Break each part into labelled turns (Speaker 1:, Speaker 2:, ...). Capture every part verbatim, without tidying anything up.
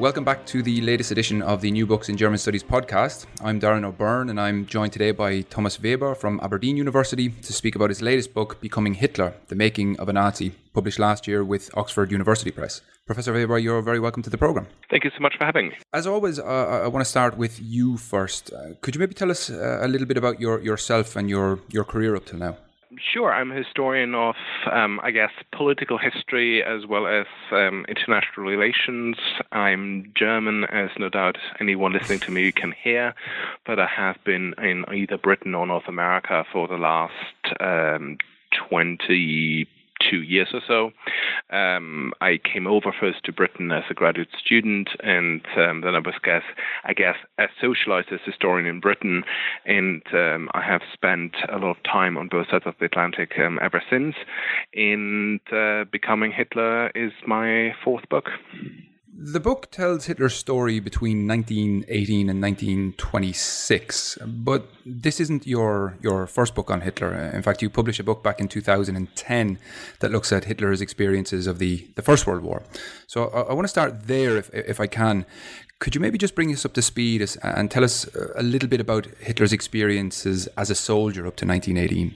Speaker 1: welcome back to the latest edition of the New Books in German Studies podcast. I'm Darren O'Byrne and I'm joined today by Thomas Weber from Aberdeen University to speak about his latest book, Becoming Hitler, The Making of a Nazi, published last year with Oxford University Press. Professor Weber, you're very welcome to the programme.
Speaker 2: Thank you so much for having me.
Speaker 1: As always, uh, I want to start with you first. Uh, could you maybe tell us uh, a little bit about your, yourself and your, your career up till now?
Speaker 2: Sure. I'm a historian of, um, I guess, political history as well as um, international relations. I'm German, as no doubt anyone listening to me can hear, but I have been in either Britain or North America for the last um, twenty-two years or so. Um, I came over first to Britain as a graduate student, and um, then I was, guess, I guess, as socialized as historian in Britain, and um, I have spent a lot of time on both sides of the Atlantic um, ever since, and uh, Becoming Hitler is my fourth book.
Speaker 1: The book tells Hitler's story between nineteen eighteen and nineteen twenty-six, but this isn't your, your first book on Hitler. In fact, you published a book back in two thousand ten that looks at Hitler's experiences of the, the First World War. So I, I want to start there, if, if I can. Could you maybe just bring us up to speed and tell us a little bit about Hitler's experiences as a soldier up to nineteen eighteen?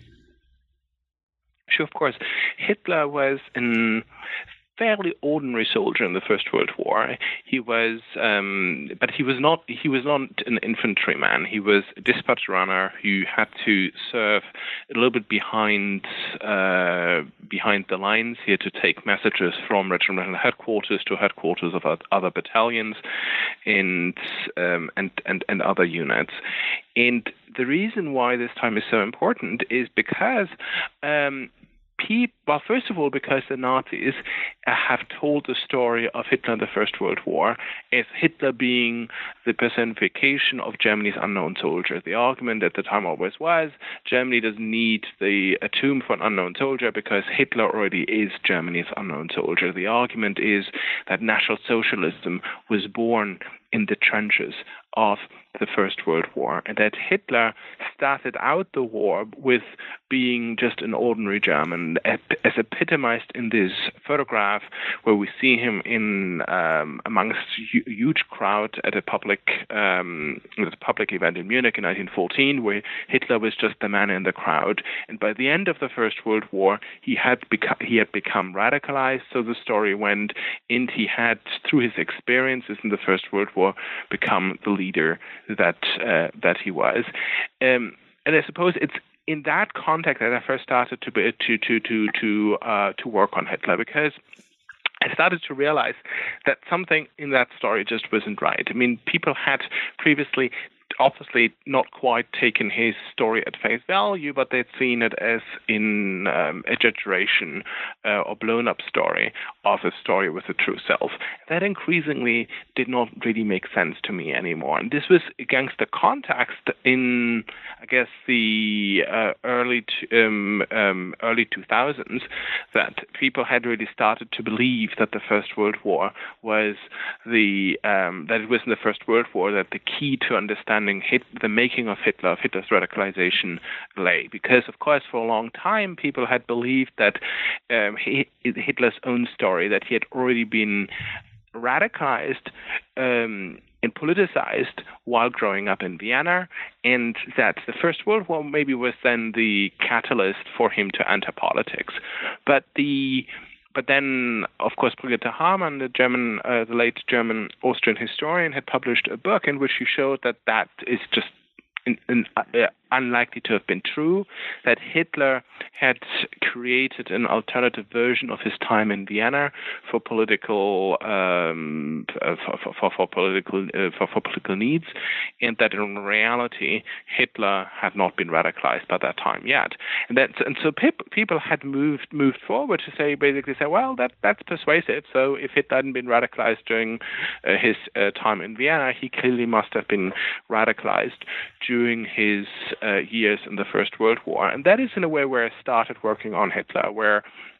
Speaker 2: Sure, of course. Hitler was an fairly ordinary soldier in the First World War. He was, um, but he was not. He was not an infantryman. He was a dispatch runner who had to serve a little bit behind uh, behind the lines. He had to take messages from regimental headquarters to headquarters of other battalions, and um, and and and other units. And the reason why this time is so important is because. Um, Well, first of all, because the Nazis have told the story of Hitler in the First World War as Hitler being the personification of Germany's unknown soldier. The argument at the time always was Germany doesn't need the a tomb for an unknown soldier because Hitler already is Germany's unknown soldier. The argument is that National Socialism was born in the trenches of the First World War, and that Hitler started out the war with being just an ordinary German, as epitomized in this photograph where we see him in um, amongst a huge crowd at a public um, at a public event in Munich in nineteen fourteen, where Hitler was just the man in the crowd. And by the end of the First World War, he had become he had become radicalized. So the story went, and he had, through his experiences in the First World War, become the leader that uh, that he was. Um, and I suppose it's in that context that I first started to be, to to to to uh, to work on Hitler, because I started to realize that something in that story just wasn't right. I mean, people had previously obviously not quite taken his story at face value, but they'd seen it as in um, exaggeration uh, or blown up story of a story with a true self. That increasingly did not really make sense to me anymore. And this was against the context in, I guess, the uh, early t- um, um, early two thousands, that people had really started to believe that the First World War was the um, that it was in the First World War that the key to understanding Hit, the making of Hitler, of Hitler's radicalization lay. Because, of course, for a long time, people had believed that um, he, Hitler's own story, that he had already been radicalized um, and politicized while growing up in Vienna, and that the First World War maybe was then the catalyst for him to enter politics. But the But then, of course, Brigitte Hamann, the German, uh, the late German Austrian historian, had published a book in which she showed that that is just in, in, uh, unlikely to have been true, that Hitler had created an alternative version of his time in Vienna for political um, for, for, for political uh, for, for political needs, and that in reality Hitler had not been radicalized by that time yet. And that and so pe- people had moved moved forward to say basically say, well, that that's persuasive. So if Hitler hadn't been radicalized during uh, his uh, time in Vienna, he clearly must have been radicalized during his Uh, years in the First World War. And that is in a way where I started working on Hitler, where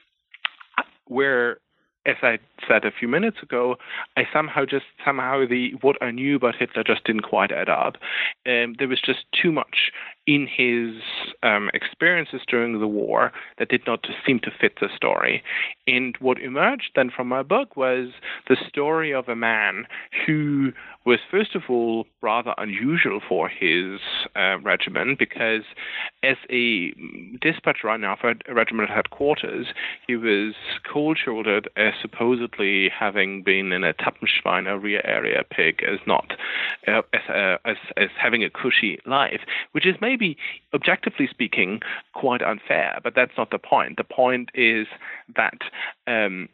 Speaker 2: where as I said a few minutes ago, I somehow just somehow the what I knew about Hitler just didn't quite add up. Um, there was just too much in his um, experiences during the war that did not seem to fit the story. And what emerged then from my book was the story of a man who was, first of all, rather unusual for his uh, regiment, because as a dispatch runner for a regimental headquarters, he was cold-shouldered as supposedly having been in a Tappenschwein, a rear area pig, as not uh, as, uh, as as having a cushy life, which is maybe, objectively speaking, quite unfair. But that's not the point. The point is that um,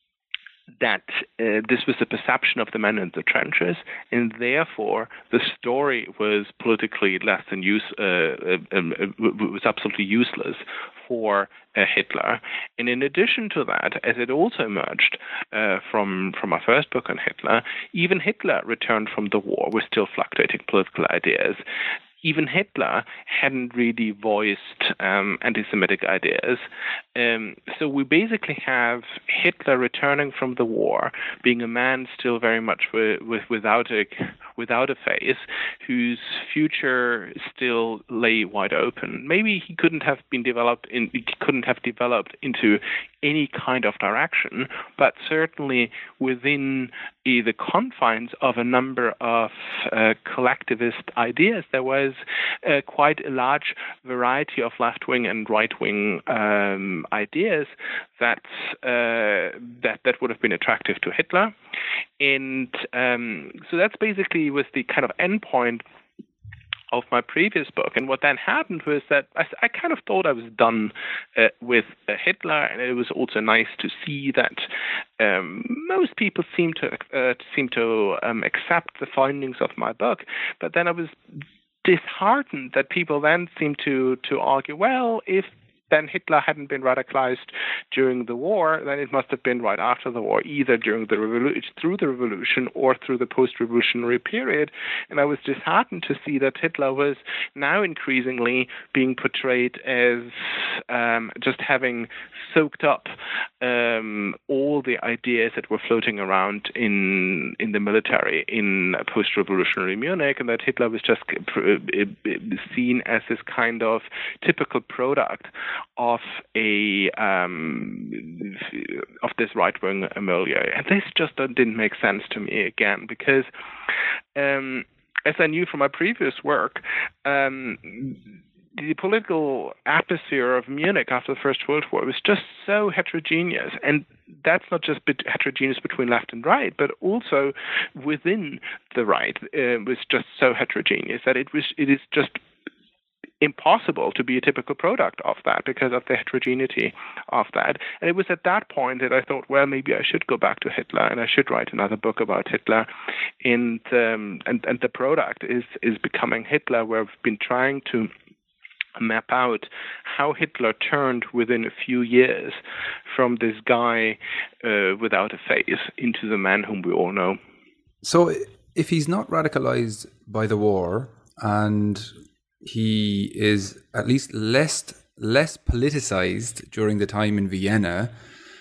Speaker 2: that uh, this was the perception of the men in the trenches, and therefore the story was politically less than use, uh, uh, uh, was absolutely useless for uh, Hitler. And in addition to that, as it also emerged uh, from from my first book on Hitler, even Hitler returned from the war with still fluctuating political ideas. Even Hitler hadn't really voiced um, anti-Semitic ideas. Um, so we basically have Hitler returning from the war, being a man still very much with, with, without a without a face, whose future still lay wide open. Maybe he couldn't have been developed in, he couldn't have developed into any kind of direction, but certainly within uh, the confines of a number of uh, collectivist ideas, there was uh, quite a large variety of left-wing and right-wing um, ideas that uh, that that would have been attractive to Hitler, and um, so that's basically was the kind of endpoint of my previous book. And what then happened was that I, I kind of thought I was done uh, with uh, Hitler, and it was also nice to see that um, most people seem to uh, seem to um, accept the findings of my book. But then I was disheartened that people then seemed to to argue, well, if then Hitler hadn't been radicalized during the war, then it must have been right after the war, either during the revolution, through the revolution, or through the post-revolutionary period. And I was disheartened to see that Hitler was now increasingly being portrayed as um, just having soaked up um, all the ideas that were floating around in in the military in post-revolutionary Munich, and that Hitler was just seen as this kind of typical product of a um, of this right-wing milieu. And this just didn't make sense to me again, because um, as I knew from my previous work, um, the political atmosphere of Munich after the First World War was just so heterogeneous. And that's not just heterogeneous between left and right, but also within the right uh, was just so heterogeneous that it was it is just impossible to be a typical product of that because of the heterogeneity of that. And it was at that point that I thought, well, maybe I should go back to Hitler and I should write another book about Hitler. And um, and, and the product is, is Becoming Hitler, where I've been trying to map out how Hitler turned within a few years from this guy uh, without a face into the man whom we all know.
Speaker 1: So if he's not radicalized by the war, and he is at least less less politicized during the time in Vienna,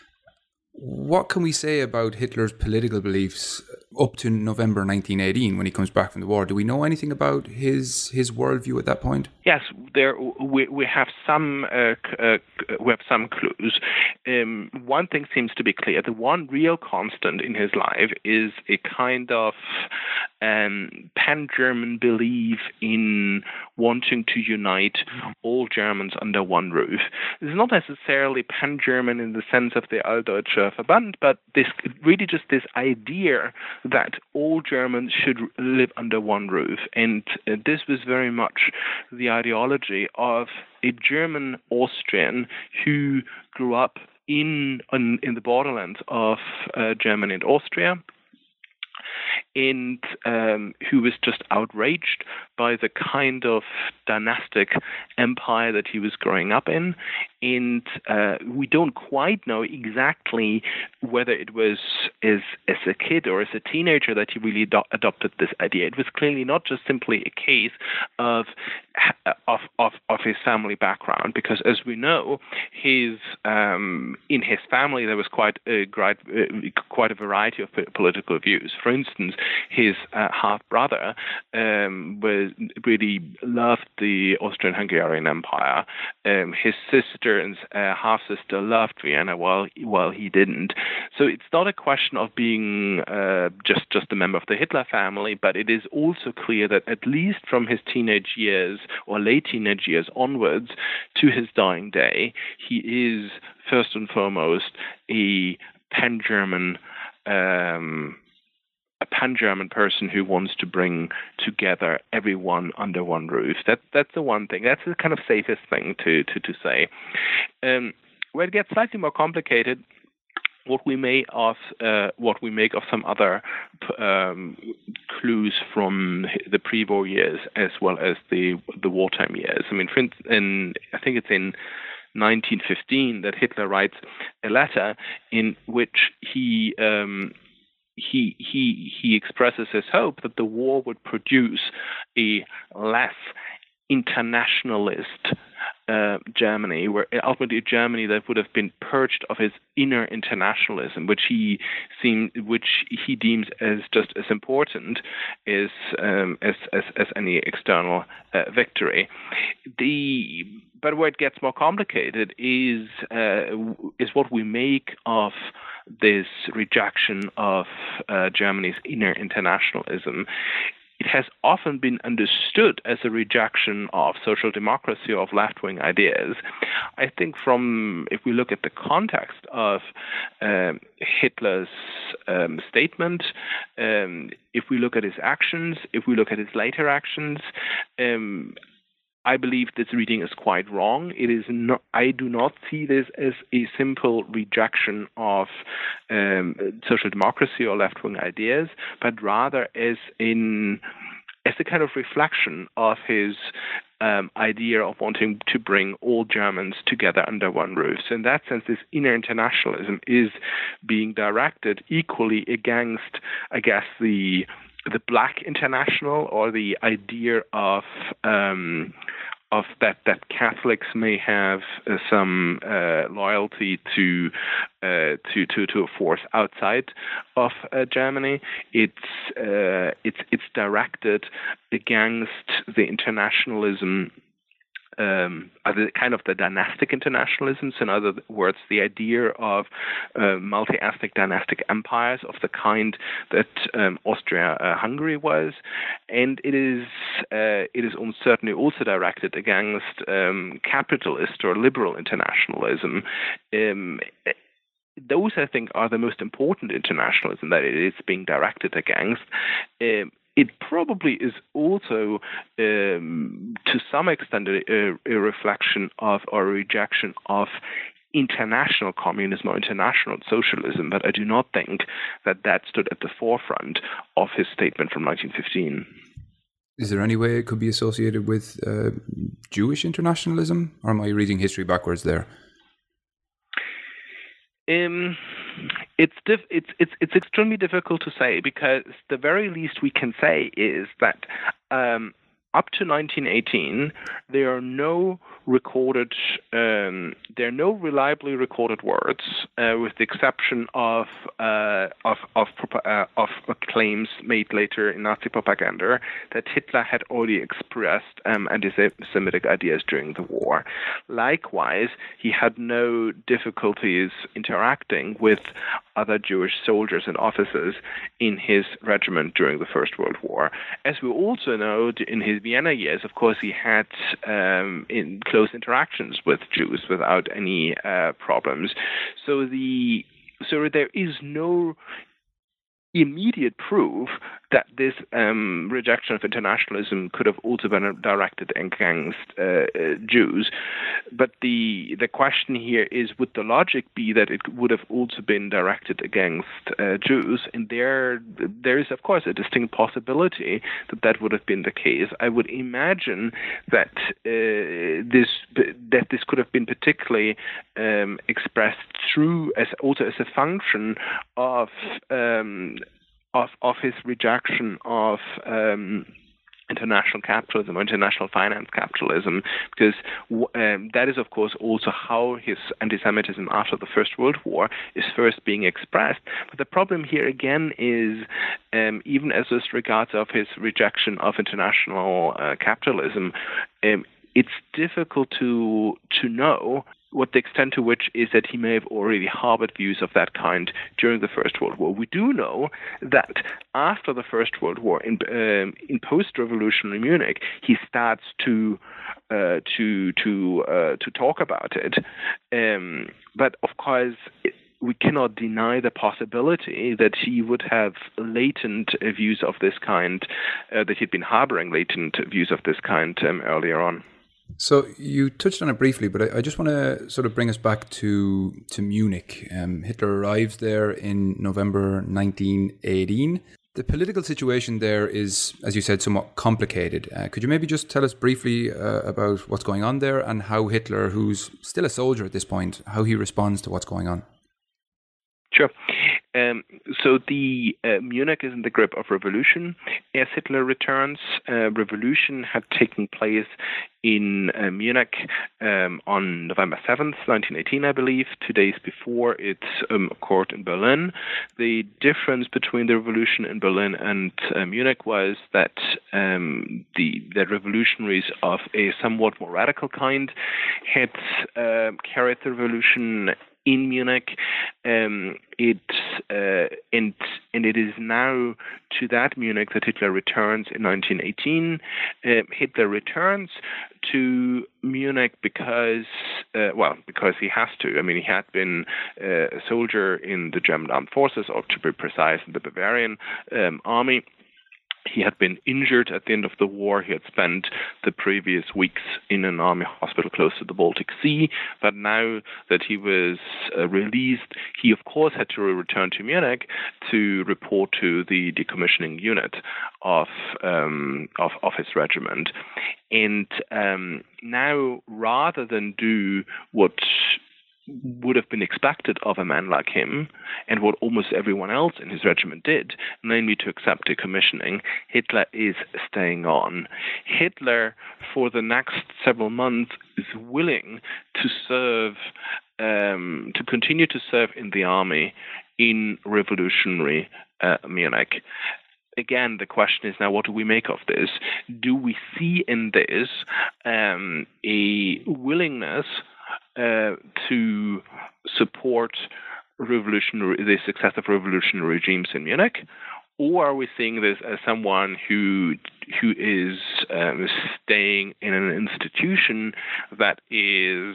Speaker 1: what can we say about Hitler's political beliefs up to November nineteen eighteen when he comes back from the war? Do we know anything about his his worldview at that point?
Speaker 2: Yes, there we we have some uh, uh, we have some clues. Um, one thing seems to be clear: the one real constant in his life is a kind of um, pan-German belief in wanting to unite all Germans under one roof. It's not necessarily pan-German in the sense of the Alldeutscher Verband, but this really just this idea that all Germans should live under one roof. And uh, this was very much the ideology of a German Austrian who grew up in in, in the borderlands of uh, Germany and Austria, and um, who was just outraged by the kind of dynastic empire that he was growing up in. And uh, we don't quite know exactly whether it was as, as a kid or as a teenager that he really do- adopted this idea. It was clearly not just simply a case of of, of of his family background, because as we know, his um, in his family there was quite a quite, uh, quite a variety of political views. For instance, his uh, half brother um, was really loved the Austrian-Hungarian Empire. Um, his sister and uh, half sister loved Vienna, while while he didn't. So it's not a question of being uh, just just a member of the Hitler family, but it is also clear that at least from his teenage years or late teenage years onwards to his dying day, he is first and foremost a pan-German um, a pan-German person who wants to bring together everyone under one roof. That that's the one thing. That's the kind of safest thing to to to say. Um, where it gets slightly more complicated, what we may of uh, what we make of some other um, clues from the pre-war years as well as the the wartime years. I mean, for instance, in, I think it's in nineteen fifteen that Hitler writes a letter in which he um, he he he expresses his hope that the war would produce a less internationalist Uh, Germany, where ultimately a Germany that would have been purged of its inner internationalism, which he seemed, which he deems as just as important as um, as, as as any external uh, victory. The but where it gets more complicated is uh, is what we make of this rejection of uh, Germany's inner internationalism. It has often been understood as a rejection of social democracy or of left-wing ideas. I think from, if we look at the context of um, Hitler's um, statement, um, if we look at his actions, if we look at his later actions, um, I believe this reading is quite wrong. It is not. I do not see this as a simple rejection of um, social democracy or left-wing ideas, but rather as in as a kind of reflection of his um, idea of wanting to bring all Germans together under one roof. So in that sense, this inner internationalism is being directed equally against, I guess, the the black international, or the idea of um, of that that Catholics may have uh, some uh, loyalty to uh, to to to a force outside of uh, Germany. It's uh, it's it's directed against the internationalism. Um, the kind of the dynastic internationalisms, in other words, the idea of uh, multi-ethnic dynastic empires of the kind that um, Austria-Hungary uh, was, and it is uh, it is certainly also directed against um, capitalist or liberal internationalism. Um, those, I think, are the most important internationalism that it is being directed against. Um, It probably is also, um, to some extent, a, a reflection of or a rejection of international communism or international socialism, but I do not think that that stood at the forefront of his statement from nineteen fifteen.
Speaker 1: Is there any way it could be associated with uh, Jewish internationalism, or am I reading history backwards there?
Speaker 2: Um, it's diff- it's it's it's extremely difficult to say, because the very least we can say is that um, up to nineteen eighteen, there are no recorded, um, there are no reliably recorded words, uh, with the exception of uh, of of, uh, of claims made later in Nazi propaganda that Hitler had already expressed um, anti-Semitic ideas during the war. Likewise, he had no difficulties interacting with other Jewish soldiers and officers in his regiment during the First World War. As we also know, in his Vienna years, of course, he had um, in close interactions with Jews without any uh, problems. So the so there is no immediate proof that this um, rejection of internationalism could have also been directed against uh, uh, Jews. But the the question here is, would the logic be that it would have also been directed against uh, Jews? And there, there is, of course, a distinct possibility that that would have been the case. I would imagine that uh, this that this could have been particularly um, expressed through as also as a function of um, Of, of his rejection of um, international capitalism or international finance capitalism, because um, that is, of course, also how his anti-Semitism after the First World War is first being expressed. But the problem here again is, um, even as with regards of his rejection of international uh, capitalism, um, it's difficult to to know what the extent to which is that he may have already harbored views of that kind during the First World War. We do know that after the First World War, in, um, in post-revolutionary Munich, he starts to uh, to to uh, to talk about it. Um, but of course, it, we cannot deny the possibility that he would have latent uh, views of this kind, uh, that he'd been harboring latent views of this kind um, earlier on.
Speaker 1: So you touched on it briefly, but I, I just want to sort of bring us back to to Munich. Um, Hitler arrives there in November nineteen eighteen. The political situation there is, as you said, somewhat complicated. Uh, could you maybe just tell us briefly uh, about what's going on there and how Hitler, who's still a soldier at this point, how he responds to what's going on?
Speaker 2: Sure. Um, so the uh, Munich is in the grip of revolution. As Hitler returns, uh, revolution had taken place in uh, Munich um, on November seventh, nineteen eighteen, I believe, two days before it um, occurred in Berlin. The difference between the revolution in Berlin and uh, Munich was that um, the, the revolutionaries of a somewhat more radical kind had uh, carried the revolution in Munich. Um, it uh, and and it is now to that Munich that Hitler returns in nineteen eighteen. Uh, Hitler returns to Munich because, uh, well, because he has to. I mean, he had been uh, a soldier in the German armed forces, or to be precise, in the Bavarian um, army. He had been injured at the end of the war. He had spent the previous weeks in an army hospital close to the Baltic Sea. But now that he was uh, released, he, of course, had to return to Munich to report to the decommissioning unit of um, of, of his regiment. And um, now, rather than do what would have been expected of a man like him, and what almost everyone else in his regiment did, namely to accept decommissioning, Hitler is staying on. Hitler, for the next several months, is willing to serve, um, to continue to serve in the army in revolutionary uh, Munich. Again, the question is now, what do we make of this? Do we see in this um, a willingness Uh, to support revolutionary, the successive revolutionary regimes in Munich, or are we seeing this as someone who who is um, staying in an institution that is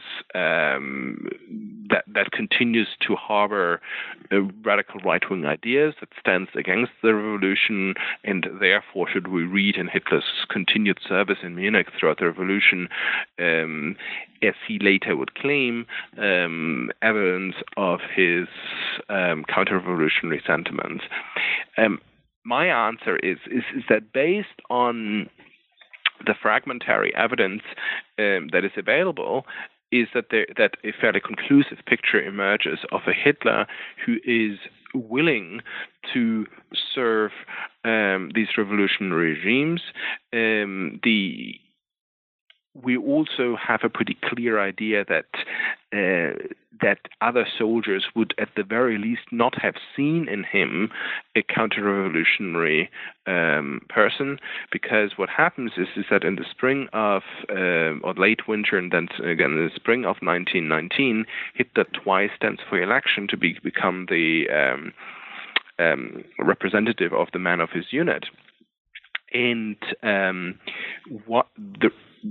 Speaker 2: um, that that continues to harbor uh, radical right-wing ideas, that stands against the revolution, and therefore should we read in Hitler's continued service in Munich throughout the revolution, um, as he later would claim, um, evidence of his um, counter-revolutionary sentiments. Um, My answer is, is is that based on the fragmentary evidence um, that is available, is that there, that a fairly conclusive picture emerges of a Hitler who is willing to serve um, these revolutionary regimes. Um, the we also have a pretty clear idea that uh, that other soldiers would, at the very least, not have seen in him a counter-revolutionary um, person, because what happens is, is that in the spring of, uh, or late winter, and then again in the spring of nineteen nineteen, Hitler twice stands for election to be, become the um, um, representative of the men of his unit. And um, what the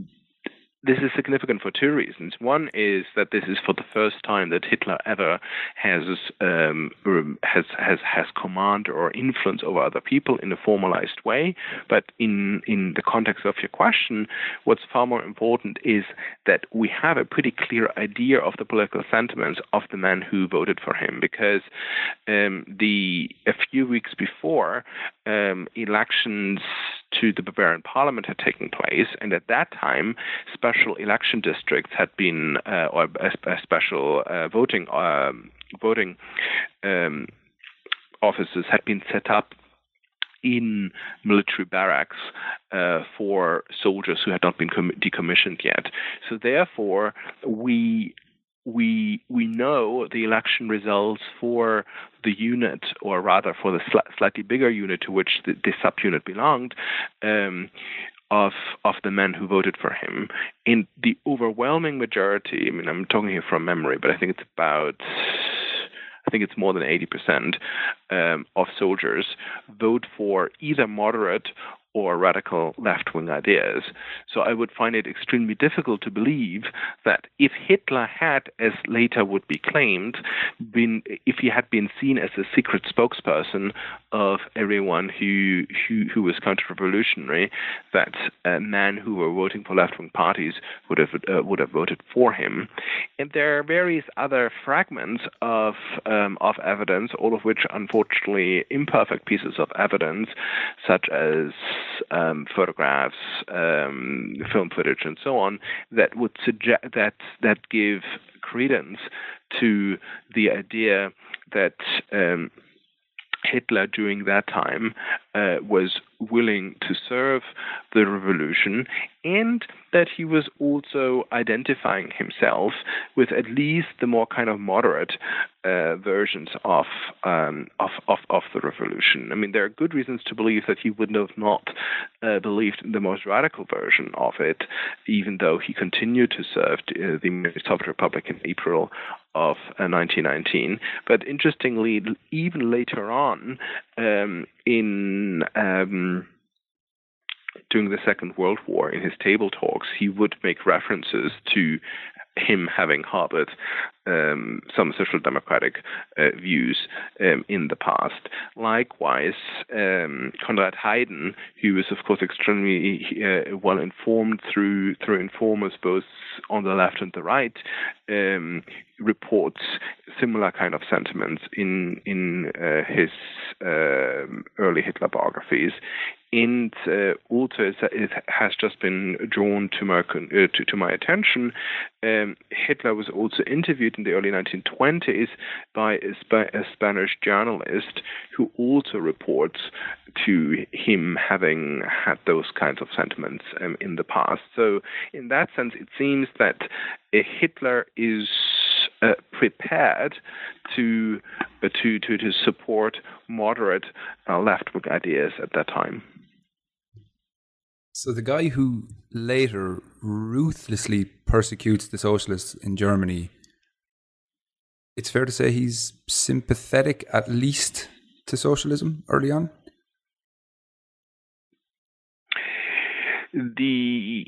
Speaker 2: This is significant for two reasons. One is that this is for the first time that Hitler ever has um, has has has command or influence over other people in a formalized way. But in in the context of your question, what's far more important is that we have a pretty clear idea of the political sentiments of the men who voted for him, because um, the a few weeks before um, elections to the Bavarian parliament had taken place, and at that time, special election districts had been, uh, or a, a special uh, voting um, voting um, offices had been set up in military barracks uh, for soldiers who had not been com- decommissioned yet. So therefore, we we we know the election results for the unit, or rather for the sl- slightly bigger unit to which the, the subunit belonged, um, of of the men who voted for him. In the overwhelming majority, I mean, I'm talking here from memory, but I think it's about, I think it's more than eighty percent um, of soldiers vote for either moderate or radical left-wing ideas. So I would find it extremely difficult to believe that if Hitler had, as later would be claimed, been if he had been seen as a secret spokesperson of everyone who who, who was counter-revolutionary, that uh, men who were voting for left-wing parties would have uh, would have voted for him. And there are various other fragments of um, of evidence, all of which, unfortunately, imperfect pieces of evidence, such as Um, photographs, um, film footage, and so on, that would suggest that that give credence to the idea that um, Hitler during that time uh, was willing to serve the revolution, and that he was also identifying himself with at least the more kind of moderate uh, versions of, um, of of of the revolution. I mean, there are good reasons to believe that he would have not uh, believed in the most radical version of it, even though he continued to serve uh, the Soviet Republic in April of uh, nineteen nineteen. But interestingly, even later on, um, in um, during the Second World War, in his table talks, he would make references to him having harbored um, some social democratic uh, views um, in the past. Likewise, um, Konrad Haydn, who was, of course, extremely uh, well informed through through informers both on the left and the right, um, reports similar kind of sentiments in in uh, his uh, early Hitler biographies. And uh, also, it has just been drawn to my uh, to, to my attention. Um, Hitler was also interviewed in the early nineteen twenties by a, Sp- a Spanish journalist who also reports to him having had those kinds of sentiments um, in the past. So, in that sense, it seems that uh, Hitler is uh, prepared to, uh, to to to support moderate uh, left-wing ideas at that time.
Speaker 1: So the guy who later ruthlessly persecutes the socialists in Germany, it's fair to say he's sympathetic at least to socialism early on?
Speaker 2: The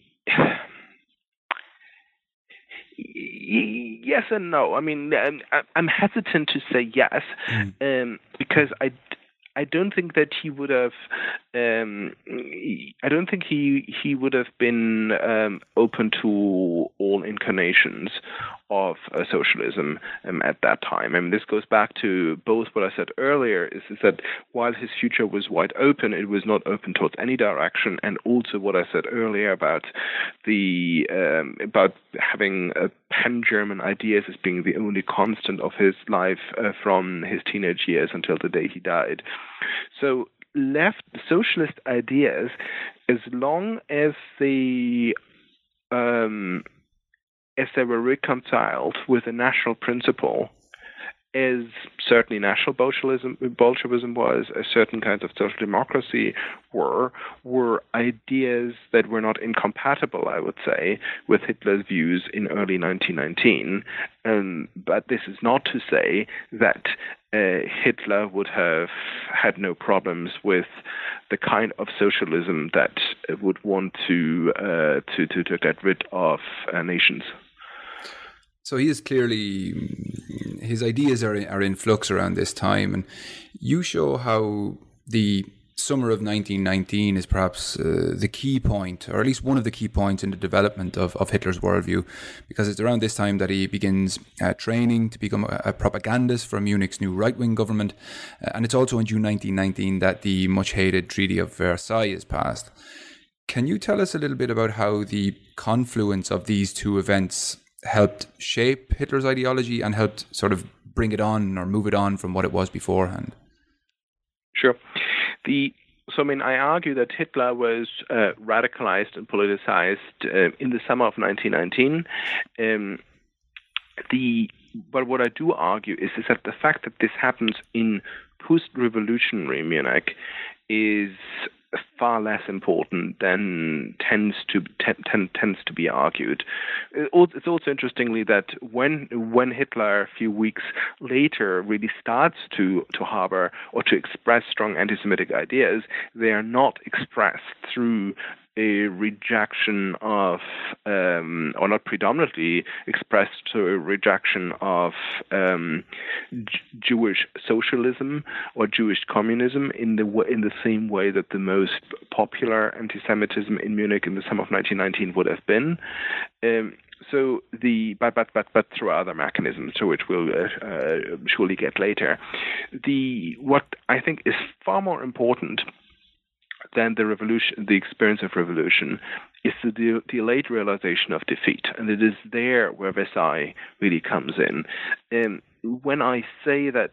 Speaker 2: yes and no. I mean, I'm hesitant to say yes mm. um, because I. I don't think that he would have. Um, I don't think he he would have been um, open to all incarnations of uh, socialism um, at that time. I mean, this goes back to both what I said earlier: is, is that while his future was wide open, it was not open towards any direction, and also what I said earlier about the um, about having uh, pan-German ideas as being the only constant of his life uh, from his teenage years until the day he died. So left socialist ideas, as long as they um, as they were reconciled with a national principle, as certainly National Bolshevism, Bolshevism was, as certain kinds of social democracy were, were ideas that were not incompatible, I would say, with Hitler's views in early nineteen nineteen. Um, but this is not to say that uh, Hitler would have had no problems with the kind of socialism that would want to uh, to, to, to get rid of uh, nations.
Speaker 1: So he is clearly, his ideas are are in flux around this time, and you show how the summer of nineteen nineteen is perhaps uh, the key point, or at least one of the key points in the development of, of Hitler's worldview, because it's around this time that he begins uh, training to become a, a propagandist for Munich's new right-wing government, uh, and it's also in June nineteen nineteen that the much-hated Treaty of Versailles is passed. Can you tell us a little bit about how the confluence of these two events helped shape Hitler's ideology and helped sort of bring it on or move it on from what it was beforehand?
Speaker 2: Sure. The so, I mean, I argue that Hitler was uh, radicalized and politicized uh, in the summer of nineteen nineteen. Um, the but what I do argue is, is that the fact that this happens in post-revolutionary Munich is far less important than tends to t- t- tends to be argued. It's also interestingly that when when Hitler a few weeks later really starts to to harbor or to express strong anti-Semitic ideas, they are not expressed through a rejection of, um, or not predominantly expressed to a rejection of um, J- Jewish socialism or Jewish communism in the w- in the same way that the most popular anti-Semitism in Munich in the summer of nineteen nineteen would have been. Um, so the but but but but through other mechanisms, to which we'll uh, uh, surely get later. The what I think is far more important than the revolution, the experience of revolution, is the de- delayed realization of defeat, and it is there where Versailles really comes in. Um, when I say that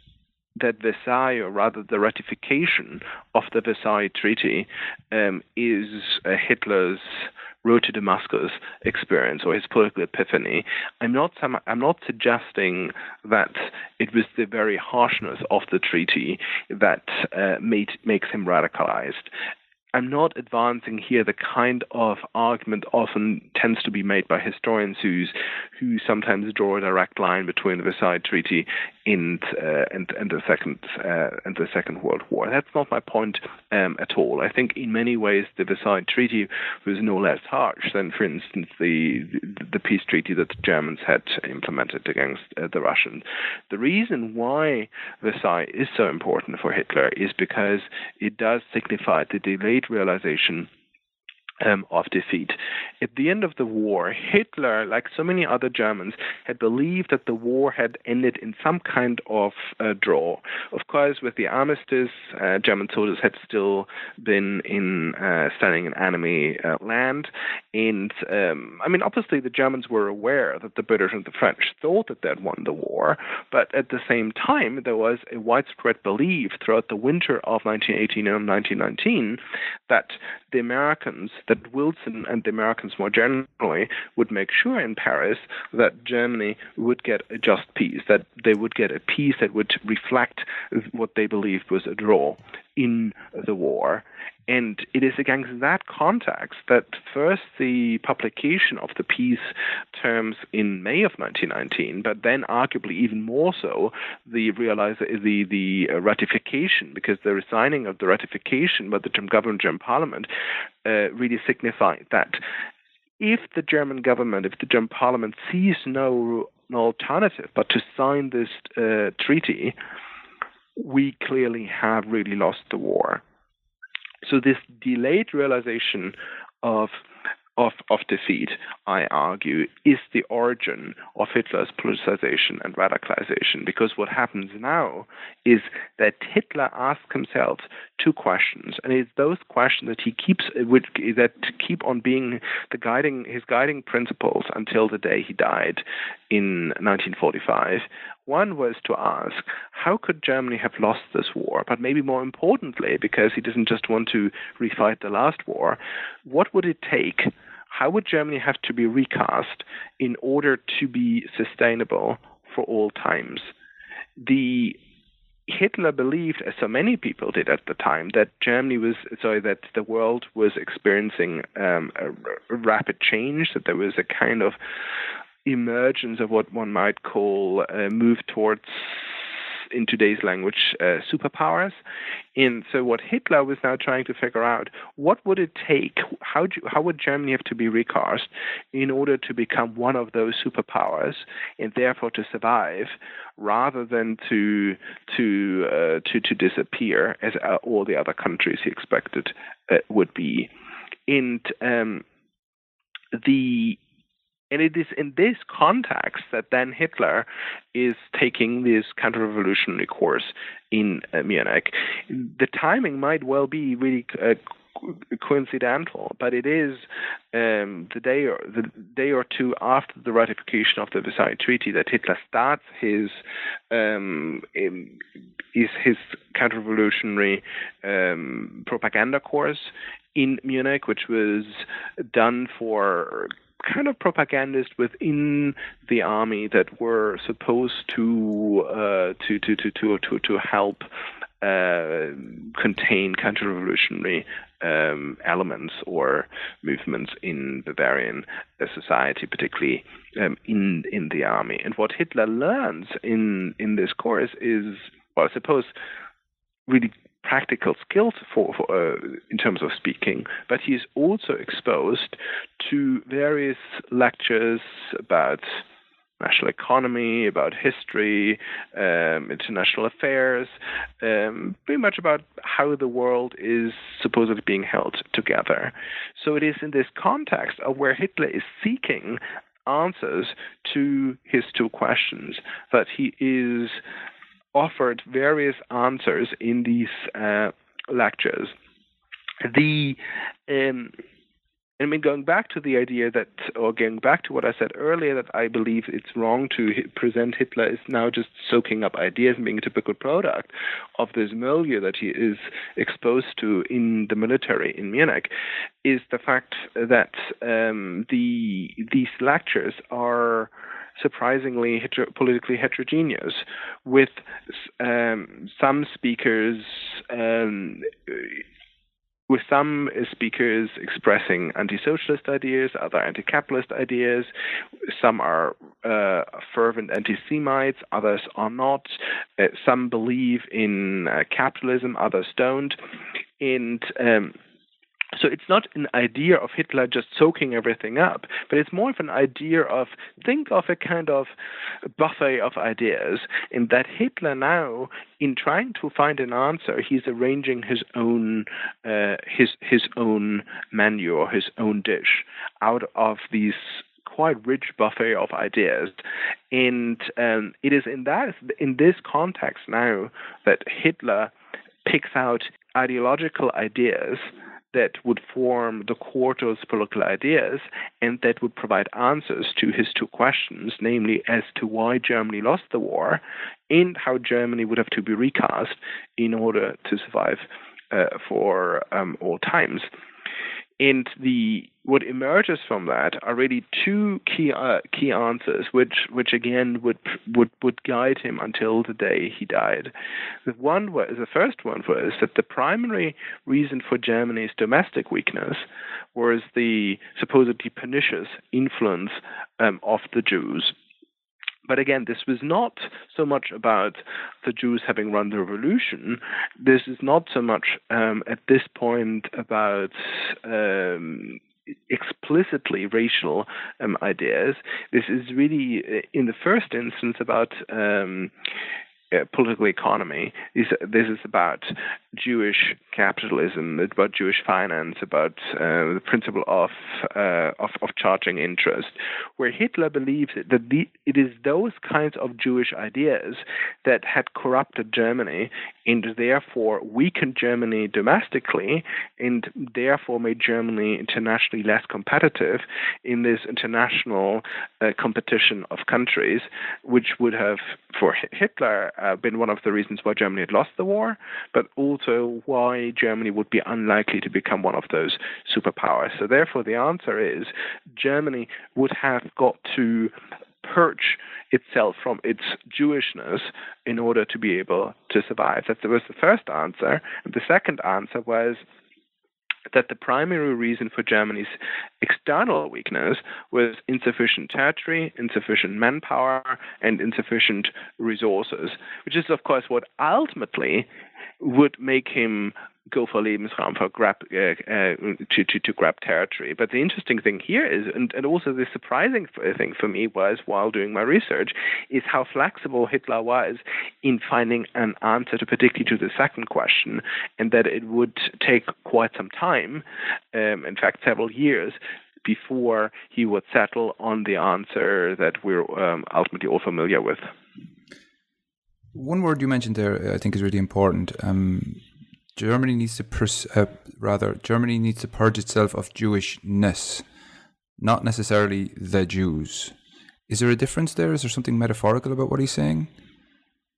Speaker 2: that Versailles, or rather the ratification of the Versailles Treaty, um, is uh, Hitler's road to Damascus experience or his political epiphany, I'm not some, I'm not suggesting that it was the very harshness of the treaty that uh, made makes him radicalized. I'm not advancing here the kind of argument often tends to be made by historians who's, who sometimes draw a direct line between the Versailles Treaty and uh, and, and the second uh, and the Second World War. That's not my point um, at all. I think in many ways the Versailles Treaty was no less harsh than, for instance, the the, the peace treaty that the Germans had implemented against uh, the Russians. The reason why Versailles is so important for Hitler is because it does signify the delayed realization Um, of defeat. At the end of the war, Hitler, like so many other Germans, had believed that the war had ended in some kind of uh, draw. Of course, with the armistice, uh, German soldiers had still been in uh, standing in enemy uh, land, and um, I mean, obviously, the Germans were aware that the British and the French thought that they'd won the war, but at the same time, there was a widespread belief throughout the winter of nineteen eighteen and nineteen nineteen that the Americans, that Wilson and the Americans more generally would make sure in Paris that Germany would get a just peace, that they would get a peace that would reflect what they believed was a draw in the war. And it is against that context that first the publication of the peace terms in May of nineteen nineteen, but then arguably even more so the realize the the ratification, because the signing of the ratification by the German government, German Parliament, uh, really signified that if the German government, if the German Parliament sees no, no alternative but to sign this uh, treaty, we clearly have really lost the war. So this delayed realization of of of defeat, I argue, is the origin of Hitler's politicization and radicalization. Because what happens now is that Hitler asks himself two questions, and it's those questions that he keeps that keep on being the guiding his guiding principles until the day he died in nineteen forty-five. One was to ask, how could Germany have lost this war? But maybe more importantly, because he doesn't just want to refight the last war, what would it take? How would Germany have to be recast in order to be sustainable for all times? The Hitler believed, as so many people did at the time, that Germany was sorry that the world was experiencing um, a, a rapid change, that there was a kind of emergence of what one might call a move towards, in today's language, uh, superpowers. And so what Hitler was now trying to figure out, what would it take, how, do, how would Germany have to be recast in order to become one of those superpowers and therefore to survive, rather than to to uh, to, to disappear as uh, all the other countries he expected uh, would be. And um, the And it is in this context that then Hitler is taking this counter-revolutionary course in uh, Munich. The timing might well be really uh, coincidental, but it is um, the day or the day or two after the ratification of the Versailles Treaty that Hitler starts his um, is his counter-revolutionary um, propaganda course in Munich, which was done for kind of propagandists within the army that were supposed to uh, to, to to to to to help uh, contain counter-revolutionary um, elements or movements in Bavarian uh, society, particularly um, in in the army. And what Hitler learns in in this course is, well, I suppose, really practical skills for, for uh, in terms of speaking, but he is also exposed to various lectures about national economy, about history, um, international affairs, um, pretty much about how the world is supposedly being held together. So it is in this context of where Hitler is seeking answers to his two questions that he is offered various answers in these uh, lectures. The um, I mean, going back to the idea that, or going back to what I said earlier, that I believe it's wrong to hi- present Hitler as now just soaking up ideas and being a typical product of this milieu that he is exposed to in the military in Munich, is the fact that um, the these lectures are surprisingly heter- politically heterogeneous, with um, some speakers um, with some speakers expressing anti-socialist ideas, other anti-capitalist ideas. Some are uh, fervent anti-Semites, others are not. Uh, some believe in uh, capitalism, others don't. And um, So it's not an idea of Hitler just soaking everything up, but it's more of an idea of, think of a kind of buffet of ideas, in that Hitler now, in trying to find an answer, he's arranging his own uh, his his own menu or his own dish out of these quite rich buffet of ideas. And um, it is in that in this context now that Hitler picks out ideological ideas that would form the core to his political ideas, and that would provide answers to his two questions, namely as to why Germany lost the war and how Germany would have to be recast in order to survive uh, for um, all times. And the what emerges from that are really two key uh, key answers, which which again would would would guide him until the day he died. The one was the first one was that the primary reason for Germany's domestic weakness was the supposedly pernicious influence um, of the Jews. But again, this was not so much about the Jews having run the revolution. This is not so much um, at this point about um, explicitly racial um, ideas. This is really, uh, in the first instance, about um, uh, political economy. This, this is about Jewish capitalism, about Jewish finance, about uh, the principle of, uh, of of charging interest, where Hitler believes that the, it is those kinds of Jewish ideas that had corrupted Germany and therefore weakened Germany domestically and therefore made Germany internationally less competitive in this international uh, competition of countries, which would have, for Hitler, uh, been one of the reasons why Germany had lost the war, but also why Germany would be unlikely to become one of those superpowers. So therefore the answer is Germany would have got to purge itself from its Jewishness in order to be able to survive. That was the first answer. And the second answer was that the primary reason for Germany's external weakness was insufficient territory, insufficient manpower, and insufficient resources, which is, of course, what ultimately would make him go for Lebensraum, for grab, uh, uh, to, to, to grab territory. But the interesting thing here is, and, and also the surprising thing for me was, while doing my research, is how flexible Hitler was in finding an answer, to particularly to the second question, and that it would take quite some time, um, in fact, several years, before he would settle on the answer that we're um, ultimately all familiar with.
Speaker 1: One word you mentioned there, I think, is really important. Um, Germany needs to pers- uh, rather Germany needs to purge itself of Jewishness, not necessarily the Jews. Is there a difference there? Is there something metaphorical about what he's saying?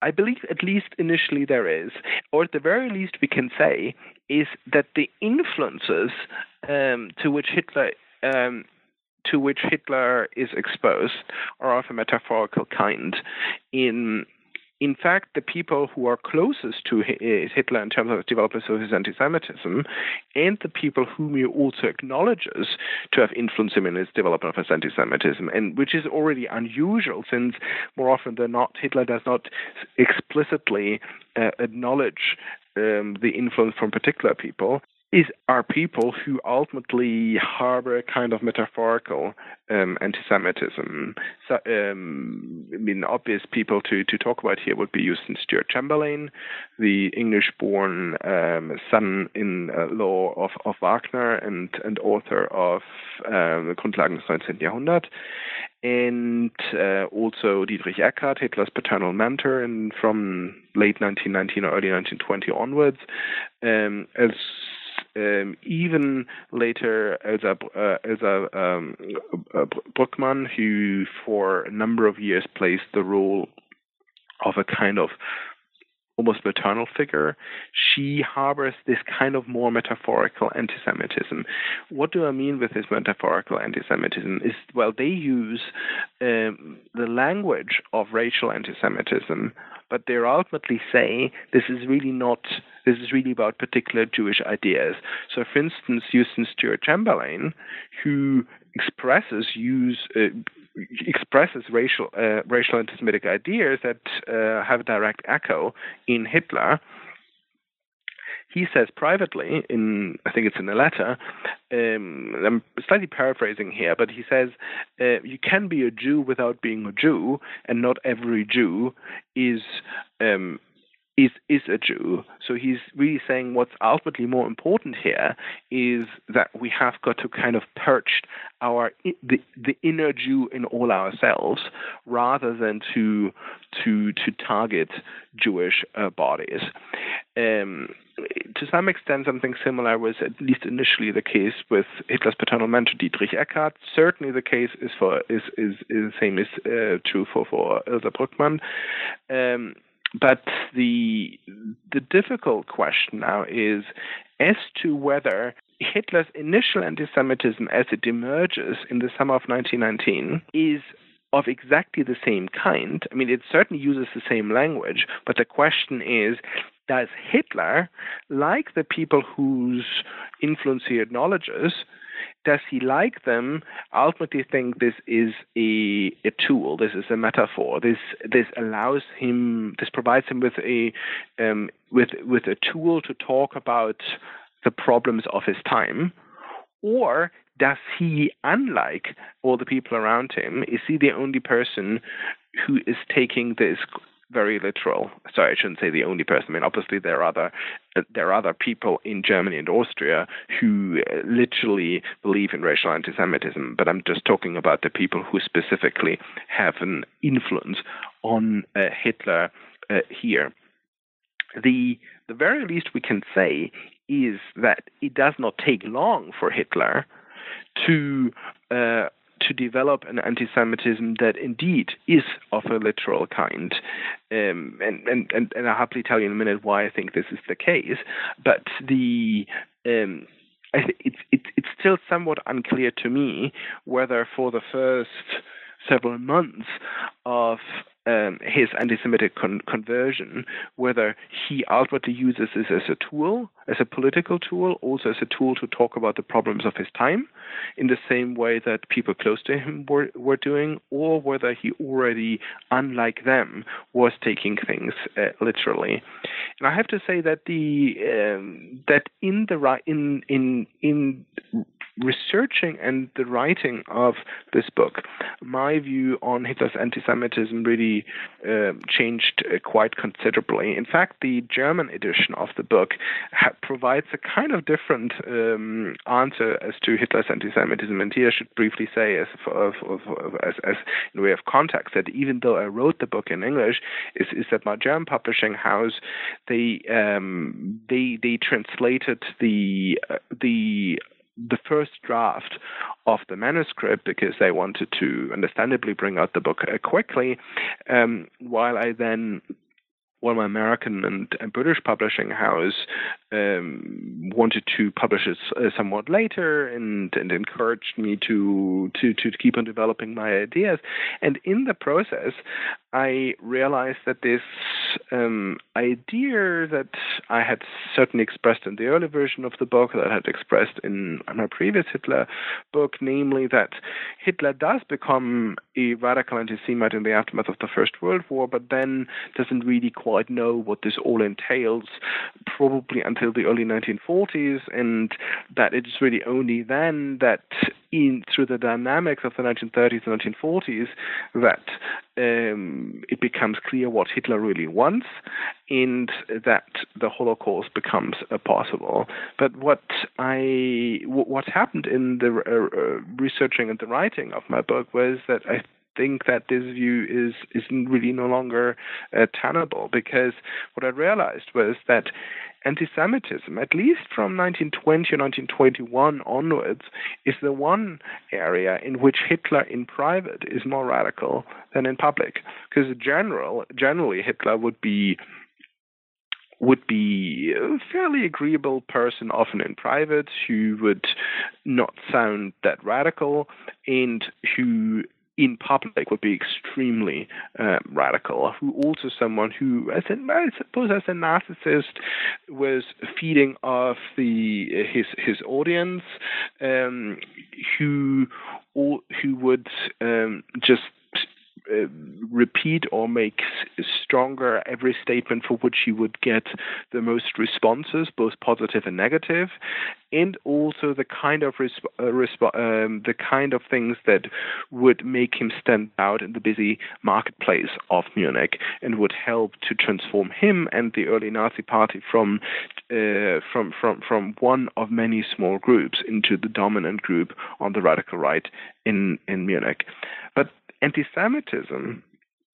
Speaker 2: I believe at least initially there is, or at the very least we can say, is that the influences um, to which Hitler um, to which Hitler is exposed are of a metaphorical kind. In In fact, the people who are closest to Hitler in terms of development of his anti-Semitism, and the people whom he also acknowledges to have influenced him in his development of his anti-Semitism, and which is already unusual, since more often than not, Hitler does not explicitly uh, acknowledge um, the influence from particular people, is are people who ultimately harbor a kind of metaphorical um, anti-Semitism. So, um, I mean, obvious people to, to talk about here would be Eustace Stewart Chamberlain, the English-born um, son-in-law of, of Wagner and, and author of um, Grundlagen des neunzehnten Jahrhunderts, and uh, also Dietrich Eckart, Hitler's paternal mentor, and from late nineteen nineteen or early nineteen twenty onwards, um, as Um, even later, Elsa, uh, Elsa um, uh, Bruckmann, who for a number of years plays the role of a kind of almost maternal figure, she harbors this kind of more metaphorical anti-Semitism. What do I mean with this metaphorical anti-Semitism? Is, well, they use um, the language of racial anti-Semitism, but they ultimately say this is really not, this is really about particular Jewish ideas. So, for instance, Eustace Stewart Chamberlain, who expresses use uh, expresses racial uh, racial anti-Semitic ideas that uh, have a direct echo in Hitler. He says privately, in I think it's in a letter, um, I'm slightly paraphrasing here, but he says, uh, you can be a Jew without being a Jew, and not every Jew is um, is is a Jew. So he's really saying what's ultimately more important here is that we have got to kind of perch our the the inner Jew in all ourselves, rather than to to to target Jewish uh, bodies. Um, to some extent, something similar was at least initially the case with Hitler's paternal mentor Dietrich Eckart. Certainly, the case is for is is, is the same is uh, true for for Elsa Bruckmann. Um, But the the difficult question now is as to whether Hitler's initial anti-Semitism as it emerges in the summer of nineteen nineteen is of exactly the same kind. I mean, it certainly uses the same language, but the question is, does Hitler, like the people whose influence he acknowledges, does he, like them, ultimately think this is a, a tool, this is a metaphor, this this allows him, this provides him with a um, with with a tool to talk about the problems of his time, or does he, unlike all the people around him, is he the only person who is taking this very literal? Sorry, I shouldn't say the only person. I mean, obviously there are other uh, there are other people in Germany and Austria who uh, literally believe in racial anti-Semitism, but I'm just talking about the people who specifically have an influence on uh, Hitler uh, here. The the very least we can say is that it does not take long for Hitler to uh, to develop an anti-Semitism that indeed is of a literal kind. Um, and, and, and, and I'll happily tell you in a minute why I think this is the case. But the um, I th- it's, it's, it's still somewhat unclear to me whether for the first several months of um, his anti-Semitic con- conversion, whether he ultimately uses this as a tool, as a political tool, also as a tool to talk about the problems of his time, in the same way that people close to him were, were doing, or whether he already, unlike them, was taking things uh, literally. And I have to say that the um, that in the in in in researching and the writing of this book, my view on Hitler's anti-Semitism really uh, changed uh, quite considerably. In fact, the German edition of the book ha- provides a kind of different um, answer as to Hitler's anti-Semitism. And here I should briefly say, as, for, for, for, as, as in way of context, that even though I wrote the book in English, is, is that my German publishing house, they um, they they translated the uh, the the first draft of the manuscript because they wanted to understandably bring out the book uh, quickly, um, while I then well, my American and, and British publishing house um, wanted to publish it uh, somewhat later and, and encouraged me to, to to keep on developing my ideas. And in the process, I realized that this um, idea that I had certainly expressed in the early version of the book, that I had expressed in my previous Hitler book, namely that Hitler does become a radical anti-Semite in the aftermath of the First World War, but then doesn't really quite know what this all entails, probably until the early nineteen forties, and that it's really only then that in through the dynamics of the nineteen thirties and nineteen forties that um, it becomes clear what Hitler really wants, and that the Holocaust becomes uh, possible. But what I w- what happened in the uh, uh, researching and the writing of my book was that I think that this view is is really no longer uh, tenable, because what I realized was that anti-Semitism, at least from nineteen twenty or nineteen twenty-one onwards, is the one area in which Hitler in private is more radical than in public. Because general, generally Hitler would be would be a fairly agreeable person, often in private, who would not sound that radical, and who in public would be extremely uh, radical, who also someone who, as a, I suppose as a narcissist, was feeding off the his his audience, um, who who would um, just Uh, repeat or make stronger every statement for which he would get the most responses, both positive and negative, and also the kind of resp- uh, resp- um, the kind of things that would make him stand out in the busy marketplace of Munich and would help to transform him and the early Nazi Party from uh, from from from one of many small groups into the dominant group on the radical right in in Munich. But anti-Semitism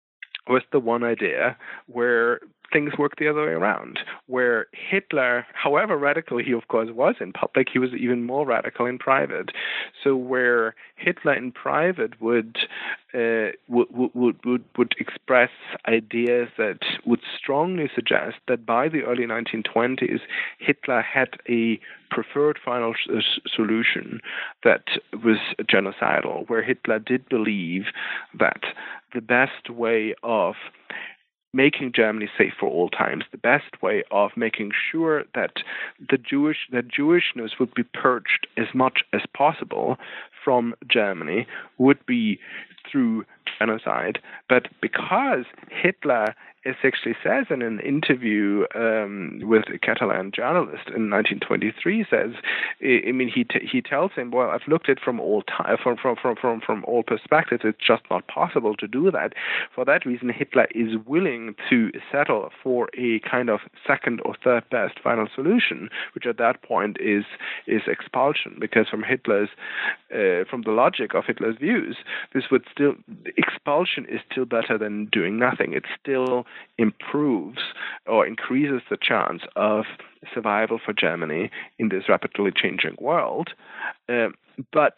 Speaker 2: was the one idea where things worked the other way around, where Hitler, however radical he of course was in public, he was even more radical in private. So where Hitler in private would uh, would, would would would express ideas that would strongly suggest that by the early nineteen twenties Hitler had a preferred final sh- solution that was genocidal, where Hitler did believe that the best way of making Germany safe for all times, the best way of making sure that the Jewish that Jewishness would be purged as much as possible from Germany would be through genocide. But because Hitler, as actually says in an interview um, with a Catalan journalist in nineteen twenty-three, says, I mean, he t- he tells him, well, I've looked at it from all time, from, from from from from all perspectives. It's just not possible to do that. For that reason, Hitler is willing to settle for a kind of second or third best final solution, which at that point is is expulsion, because from Hitler's uh, from the logic of Hitler's views, this would still expulsion is still better than doing nothing. It still improves or increases the chance of survival for Germany in this rapidly changing world. Uh, but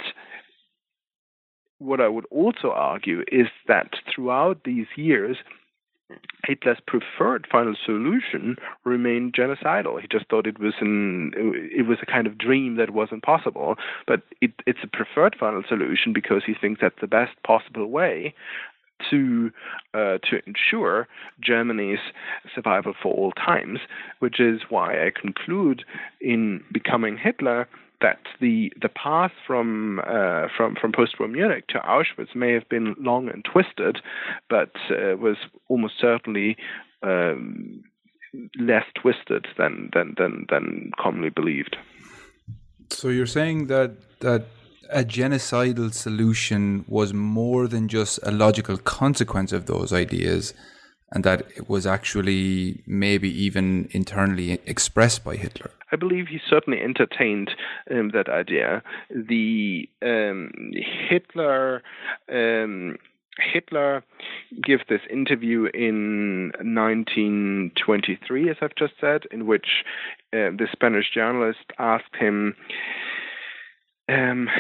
Speaker 2: what I would also argue is that throughout these years, Hitler's preferred final solution remained genocidal. He just thought it was an it was a kind of dream that wasn't possible. But it, it's a preferred final solution because he thinks that's the best possible way to uh, to ensure Germany's survival for all times, which is why I conclude in Becoming Hitler that the the path from uh, from from post-war Munich to Auschwitz may have been long and twisted, but uh, was almost certainly um, less twisted than, than than than commonly believed.
Speaker 1: So you're saying that that a genocidal solution was more than just a logical consequence of those ideas, and that it was actually maybe even internally expressed by Hitler?
Speaker 2: I believe he certainly entertained um, that idea. The um, Hitler um, Hitler gave this interview in nineteen twenty-three, as I've just said, in which uh, the Spanish journalist asked him, um,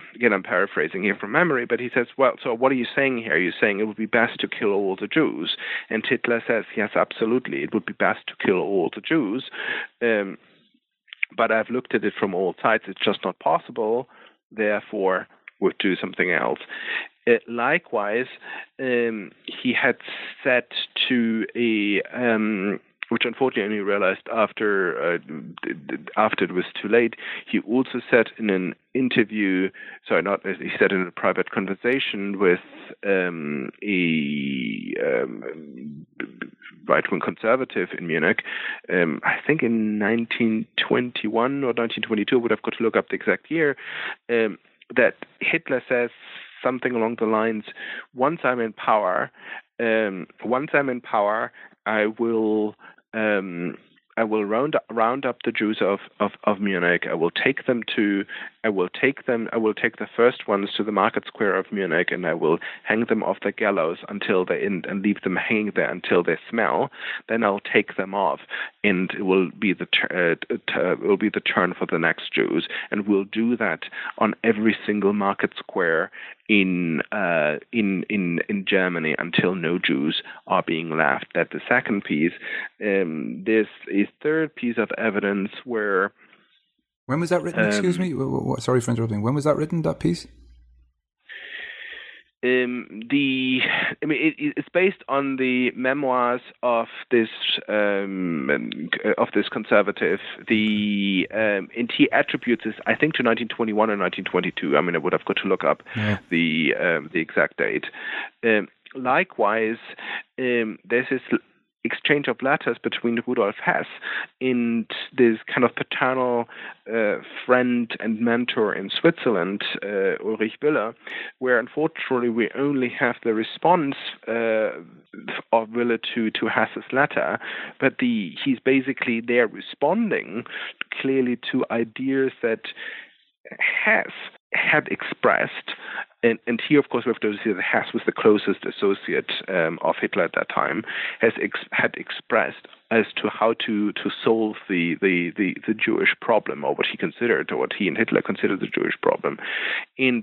Speaker 2: again, I'm paraphrasing here from memory, but he says, well, so what are you saying here? You're saying it would be best to kill all the Jews. And Hitler says, yes, absolutely, it would be best to kill all the Jews. Um, but I've looked at it from all sides. It's just not possible. Therefore, we'll do something else. Uh, likewise, um, he had said to a... Um, which unfortunately he realized after uh, after it was too late. He also said in an interview, sorry, not he said in a private conversation with um, a um, right-wing conservative in Munich, um, I think in nineteen twenty-one or nineteen twenty-two, I would have got to look up the exact year, um, that Hitler says something along the lines, once I'm in power, um, once I'm in power, I will Um, I will round up, round up the Jews of, of, of Munich. I will take them to, I will take them, I will take the first ones to the market square of Munich, and I will hang them off the gallows until they and, and leave them hanging there until they smell. Then I'll take them off, and it will be the uh, it will be the turn for the next Jews, and we'll do that on every single market square in uh, in in in Germany until no Jews are being left. That's the second piece. Um, there's a third piece of evidence where.
Speaker 1: When was that written? Um, Excuse me. Sorry for interrupting. When was that written? That piece.
Speaker 2: Um, the I mean, it, it's based on the memoirs of this um, of this conservative. The um, and he attributes this, I think, to nineteen twenty-one or nineteen twenty-two. I mean, I would have got to look up yeah. the um, the exact date. Um, likewise, um, there's this exchange of letters between Rudolf Hess and this kind of paternal uh, friend and mentor in Switzerland, uh, Ulrich Wille, where unfortunately we only have the response uh, of Wille to, to Hess's letter, but the he's basically there responding clearly to ideas that Hess had expressed, and, and here, of course, we have to see that Hess was the closest associate um, of Hitler at that time, has ex- had expressed as to how to, to solve the, the, the, the Jewish problem, or what he considered, or what he and Hitler considered the Jewish problem. And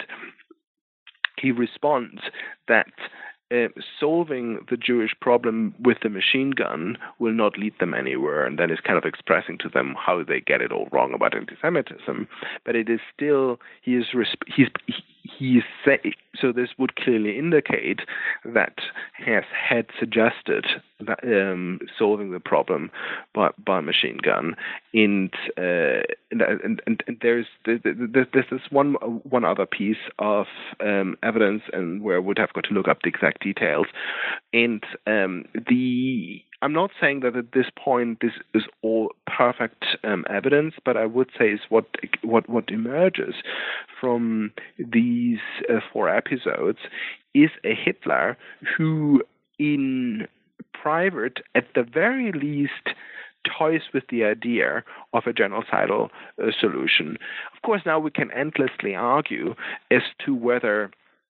Speaker 2: he responds that Uh, solving the Jewish problem with the machine gun will not lead them anywhere, and then is kind of expressing to them how they get it all wrong about anti-Semitism. But it is still he is he's he is say, so this would clearly indicate that Hess had suggested that, um, solving the problem by, by machine gun, and uh, and, and, and, and there's there's this one one other piece of um, evidence, and where I would have got to look up the exact details, and um, the I'm not saying that at this point this is all perfect um, evidence, but I would say is what what what emerges from these uh, four episodes is a Hitler who, in private, at the very least, toys with the idea of a genocidal uh, solution. Of course, now we can endlessly argue as to whether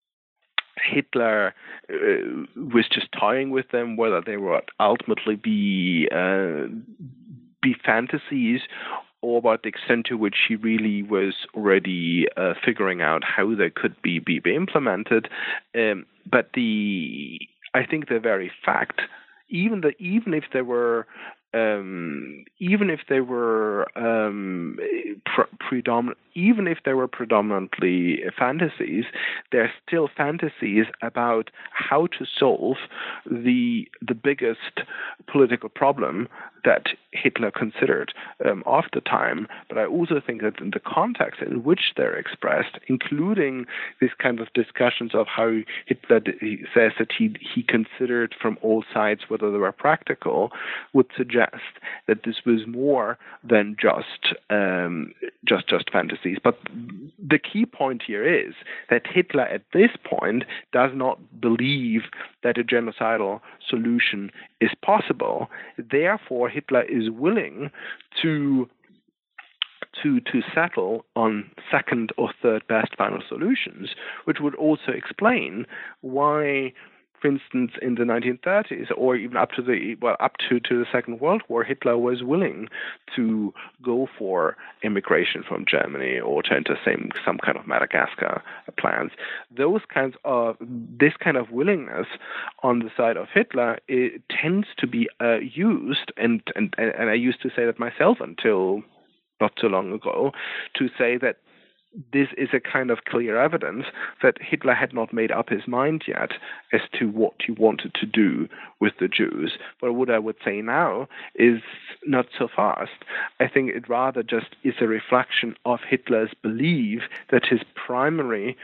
Speaker 2: Hitler uh, was just toying with them, whether they would ultimately be uh, be fantasies, or about the extent to which he really was already uh, figuring out how they could be be, be implemented. Um, but the I think the very fact, even the even if there were Um, even if they were um, pre- predominant, even if they were predominantly fantasies, they're still fantasies about how to solve the the biggest political problem that Hitler considered um, of the time. But I also think that in the context in which they're expressed, including these kind of discussions of how Hitler he says that he he considered from all sides whether they were practical, would suggest that this was more than just um, just just fantasies. But the key point here is that Hitler at this point does not believe that a genocidal solution is possible. Therefore, Hitler is willing to to to settle on second or third best final solutions, which would also explain why, for for instance, in the nineteen thirties, or even up to the well, up to, to the Second World War, Hitler was willing to go for immigration from Germany or to enter some some kind of Madagascar plans. Those kinds of this kind of willingness on the side of Hitler, it tends to be uh, used, and, and and I used to say that myself until not too long ago, to say that this is a kind of clear evidence that Hitler had not made up his mind yet as to what he wanted to do with the Jews. But what I would say now is not so fast. I think it rather just is a reflection of Hitler's belief that his primary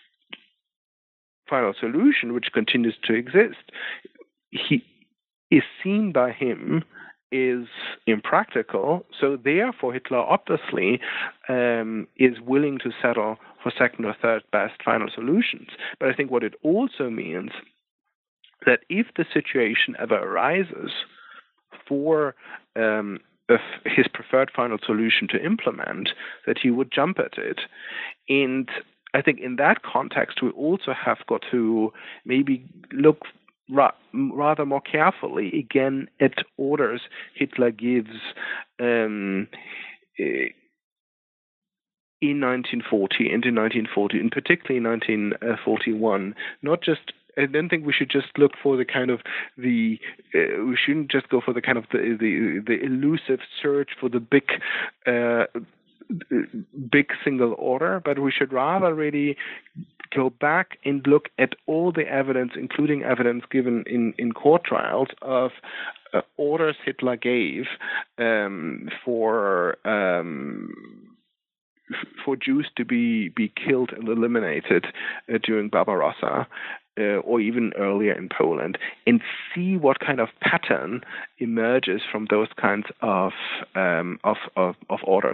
Speaker 2: final solution, which continues to exist, he is seen by him is impractical, so therefore Hitler obviously um, is willing to settle for second or third best final solutions. But I think what it also means that if the situation ever arises for um, his preferred final solution to implement, that he would jump at it. And I think in that context, we also have got to maybe look Ra- rather more carefully again at orders Hitler gives um, in nineteen forty, into nineteen forty, and particularly in nineteen forty-one. Not just, I don't think we should just look for the kind of the. Uh, we shouldn't just go for the kind of the the, the elusive search for the big. Uh, big single order, but we should rather really go back and look at all the evidence, including evidence given in, in court trials of uh, orders Hitler gave um, for um, for Jews to be, be killed and eliminated uh, during Barbarossa, uh, or even earlier in Poland, and see what kind of pattern emerges from those kinds of um, of, of, of orders.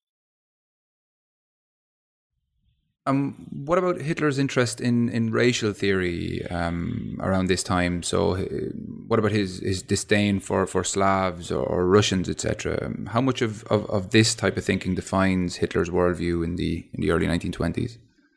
Speaker 1: Um, what about Hitler's interest in, in racial theory um, around this time? So, uh, what about his, his disdain for, for Slavs or, or Russians, et cetera? How much of, of, of this type of thinking defines Hitler's worldview in the in the early nineteen twenties?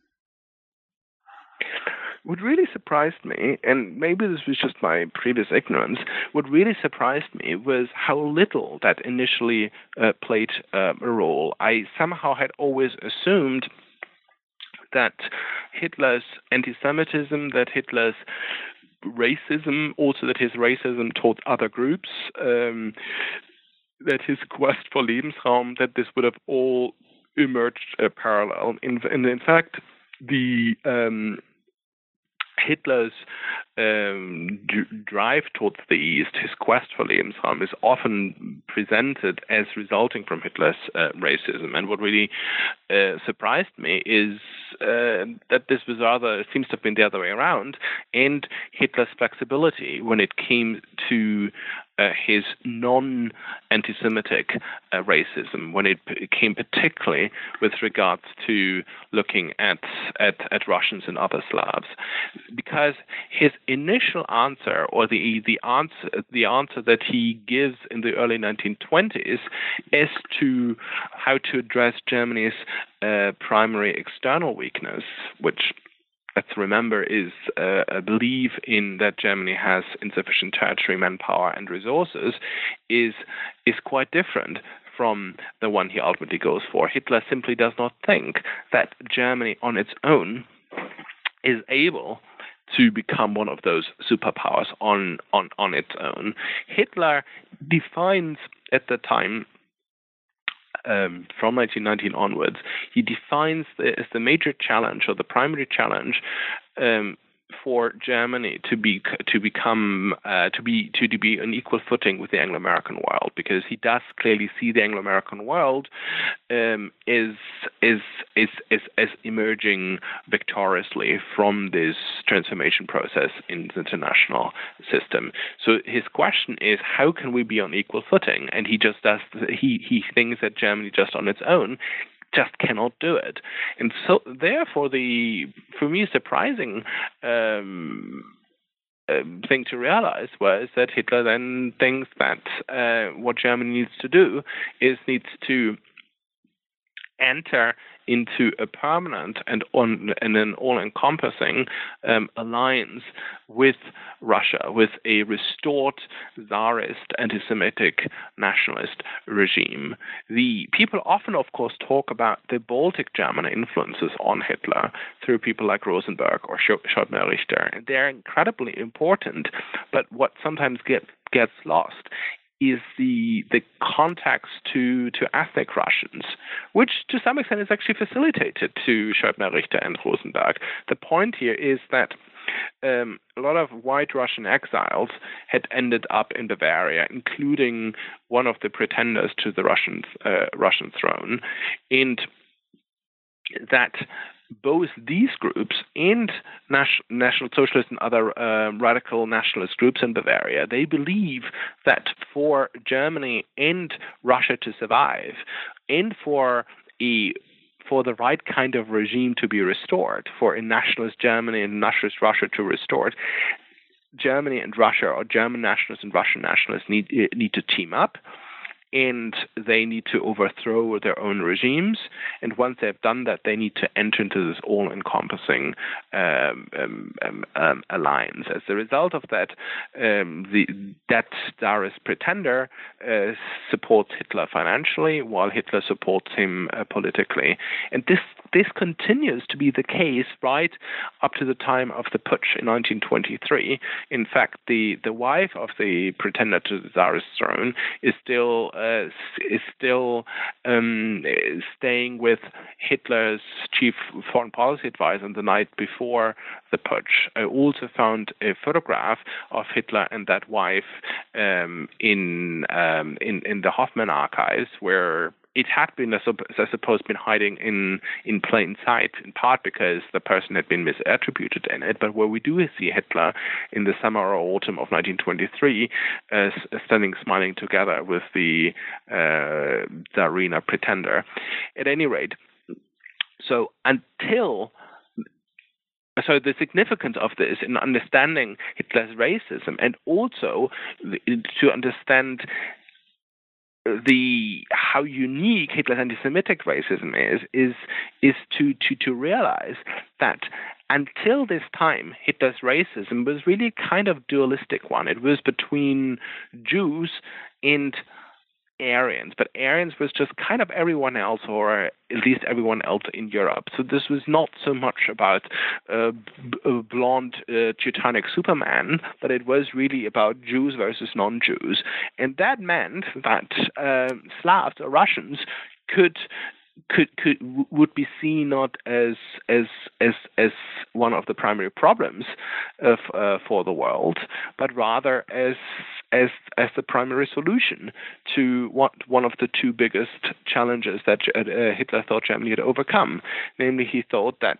Speaker 2: What really surprised me, and maybe this was just my previous ignorance, what really surprised me was how little that initially uh, played uh, a role. I somehow had always assumed that Hitler's anti-Semitism, that Hitler's racism, also that his racism toward other groups, um, that his quest for Lebensraum, that this would have all emerged uh, parallel. In, in, in fact, the um, Hitler's um, d- drive towards the East, his quest for Lebensraum, is often presented as resulting from Hitler's uh, racism. And what really uh, surprised me is uh, that this was rather, seems to have been the other way around, and Hitler's flexibility when it came to uh, his non-anti-Semitic uh, racism, when it p- came particularly with regards to looking at, at, at Russians and other Slavs. Because his initial answer, or the the answer the answer that he gives in the early nineteen twenties, as to how to address Germany's uh, primary external weakness, which, let's remember, is uh, a belief in that Germany has insufficient territory, manpower, and resources, is is quite different from the one he ultimately goes for. Hitler simply does not think that Germany on its own is able to become one of those superpowers on, on, on its own. Hitler defines at the time, um, from nineteen nineteen onwards, he defines the, as the major challenge, or the primary challenge, um, for Germany to be to become uh, to be to, to be on equal footing with the Anglo-American world, because he does clearly see the Anglo-American world um, is is is is is emerging victoriously from this transformation process in the international system. So his question is, how can we be on equal footing? And he just does he he thinks that Germany just on its own just cannot do it. And so therefore the, for me, surprising um, uh, thing to realize was that Hitler then thinks that uh, what Germany needs to do is needs to enter into a permanent and on and an all-encompassing um, alliance with Russia, with a restored Tsarist, anti-Semitic, nationalist regime. The people often, of course, talk about the Baltic German influences on Hitler through people like Rosenberg or Schoedner-Richter. They're incredibly important, but what sometimes get, gets lost is the the contacts to, to ethnic Russians, which to some extent is actually facilitated to Schoedner-Richter and Rosenberg. The point here is that um, a lot of white Russian exiles had ended up in Bavaria, including one of the pretenders to the Russian uh, Russian throne, and that both these groups and National, National Socialist and other uh, radical nationalist groups in Bavaria, they believe that for Germany and Russia to survive, and for a for the right kind of regime to be restored, for a nationalist Germany and nationalist Russia to restore it, Germany and Russia, or German nationalists and Russian nationalists, need need to team up, and they need to overthrow their own regimes. And once they've done that, they need to enter into this all-encompassing um, um, um, um, alliance. As a result of that, um, the, that Tsarist pretender uh, supports Hitler financially, while Hitler supports him uh, politically. And this this continues to be the case right up to the time of the putsch in nineteen twenty-three. In fact, the, the wife of the pretender to the Tsarist throne is still uh, is still um, staying with Hitler's chief foreign policy advisor on the night before the putsch. I also found a photograph of Hitler and that wife um, in, um, in in the Hoffman archives, where it had been, I suppose, been hiding in, in plain sight, in part because the person had been misattributed in it, but where we do see Hitler in the summer or autumn of nineteen twenty-three uh, standing smiling together with the uh, Tsarina pretender. At any rate, so until So the significance of this in understanding Hitler's racism, and also to understand the how unique Hitler's anti-Semitic racism is, is is to, to, to realize that until this time, Hitler's racism was really kind of dualistic one. It was between Jews and Aryans, but Aryans was just kind of everyone else, or at least everyone else in Europe. So this was not so much about uh, b- blonde uh, Teutonic Superman, but it was really about Jews versus non-Jews. And that meant that uh, Slavs or Russians could could could would be seen not as as as as one of the primary problems of, uh, for the world, but rather as as as the primary solution to what one of the two biggest challenges that uh, Hitler thought Germany had overcome. Namely, he thought that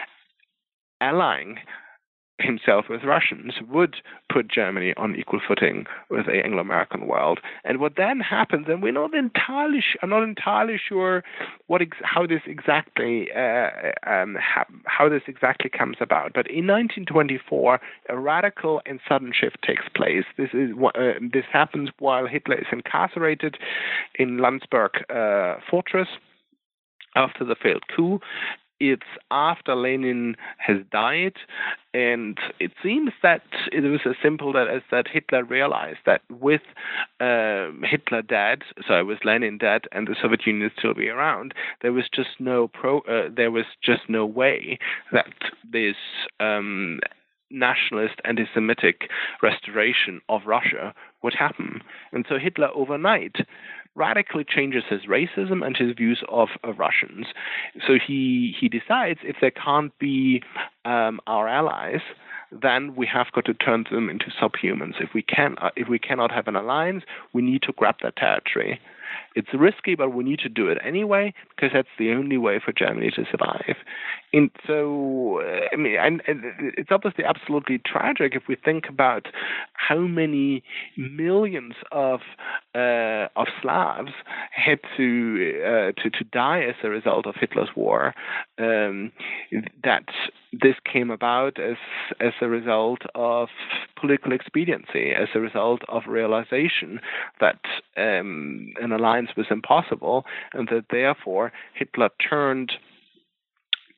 Speaker 2: allying himself with Russians would put Germany on equal footing with the Anglo-American world. And what then happens, and we're not entirely, sh- I'm not entirely sure what ex- how this exactly uh, um, ha- how this exactly comes about. But in nineteen twenty-four, a radical and sudden shift takes place. This is uh, this happens while Hitler is incarcerated in Landsberg uh, fortress after the failed coup. It's after Lenin has died, and it seems that it was as simple as that Hitler realized that with uh, Hitler dead, so with Lenin dead, and the Soviet Union still be around, there was just no pro, uh, there was just no way that this um, nationalist, anti-Semitic restoration of Russia would happen. And so Hitler overnight radically changes his racism and his views of, of Russians. So he he decides if they can't be um, our allies, then we have got to turn them into subhumans. If we can, uh, if we cannot have an alliance, we need to grab that territory. It's risky, but we need to do it anyway because that's the only way for Germany to survive. And so, I mean, and, and it's obviously absolutely tragic if we think about how many millions of uh, of Slavs had to uh, to to die as a result of Hitler's war. Um, that this came about as as a result of political expediency, as a result of realization that um, an alliance was impossible, and that therefore Hitler turned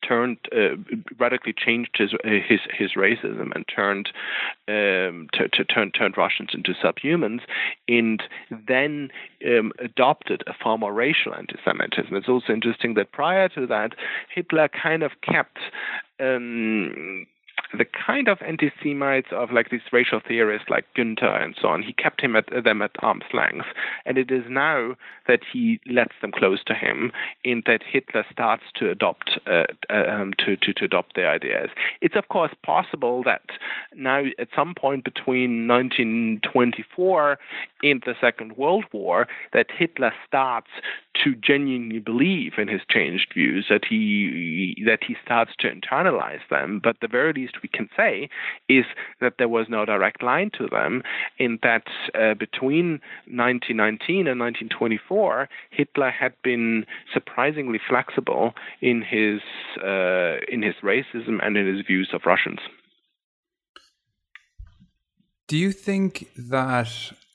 Speaker 2: turned uh, radically changed his his his racism and turned um, to, to turn turned Russians into subhumans, and then um, adopted a far more racial anti-Semitism. It's also interesting that prior to that, Hitler kind of kept um, the kind of anti-Semites of like these racial theorists like Günther and so on, he kept him at them at arm's length. And it is now that he lets them close to him, in that Hitler starts to adopt uh, um, to, to to adopt their ideas. It's of course possible that now at some point between nineteen twenty-four and the Second World War, that Hitler starts to genuinely believe in his changed views, that he that he starts to internalize them. But the very least we can say is that there was no direct line to them, in that uh, between nineteen nineteen and nineteen twenty-four, Hitler had been surprisingly flexible in his uh, in his racism and in his views of Russians.
Speaker 1: Do you think that?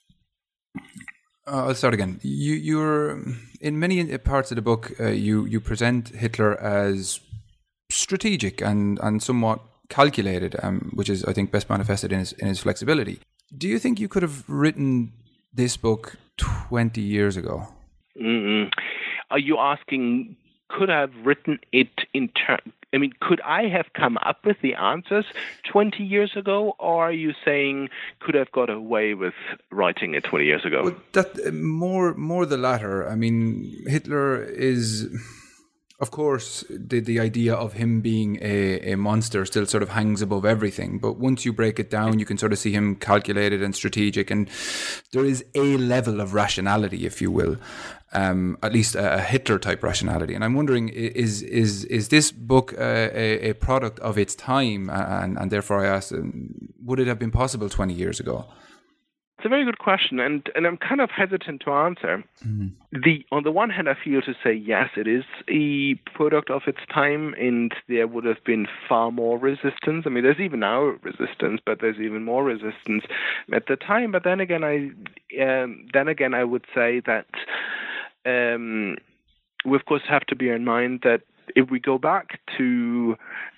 Speaker 1: Uh, I'll start again. You, you're in many parts of the book. Uh, you you present Hitler as strategic and and somewhat calculated, um, which is, I think, best manifested in his in his flexibility. Do you think you could have written this book twenty years ago?
Speaker 2: Mm-mm. Are you asking, could I have written it in turn? I mean, could I have come up with the answers twenty years ago, or are you saying could I have got away with writing it twenty years ago?
Speaker 1: Well, that more more the latter. I mean, Hitler is, of course, the the idea of him being a, a monster still sort of hangs above everything. But once you break it down, you can sort of see him calculated and strategic, and there is a level of rationality, if you will. Um, at least a, a Hitler-type rationality. And I'm wondering, is is is this book a, a, a product of its time? And, and therefore I ask, would it have been possible twenty years ago?
Speaker 2: It's a very good question, and, and I'm kind of hesitant to answer. Mm-hmm. The on the one hand, I feel to say, yes, it is a product of its time, and there would have been far more resistance. I mean, there's even now resistance, but there's even more resistance at the time. But then again, I um, then again, I would say that Um, we of course have to bear in mind that if we go back to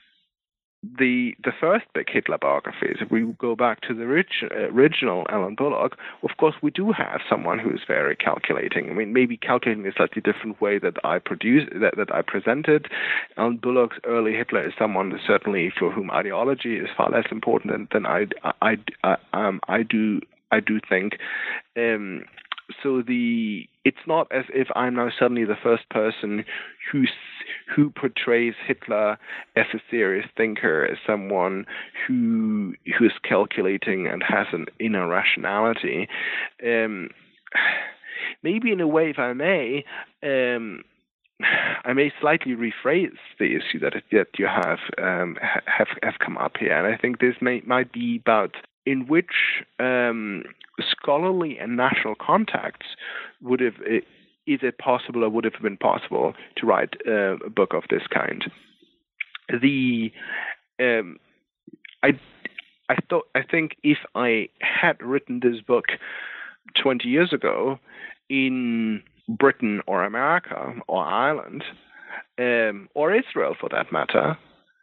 Speaker 2: the the first big Hitler biographies, if we go back to the rich, uh, original Alan Bullock, of course we do have someone who is very calculating. I mean, maybe calculating in a slightly different way that I produce that, that I presented. Alan Bullock's early Hitler is someone certainly for whom ideology is far less important than, than I I, I um I do I do think. Um, So the it's not as if I'm now suddenly the first person who who portrays Hitler as a serious thinker, as someone who who is calculating and has an inner rationality. Um, maybe in a way, if I may, um, I may slightly rephrase the issue that that you have um, have have come up here, and I think this may might be about in which um, scholarly and national contacts would have, is it possible or would have been possible to write uh, a book of this kind? The um, I I thought I think if I had written this book twenty years ago in Britain or America or Ireland um, or Israel for that matter,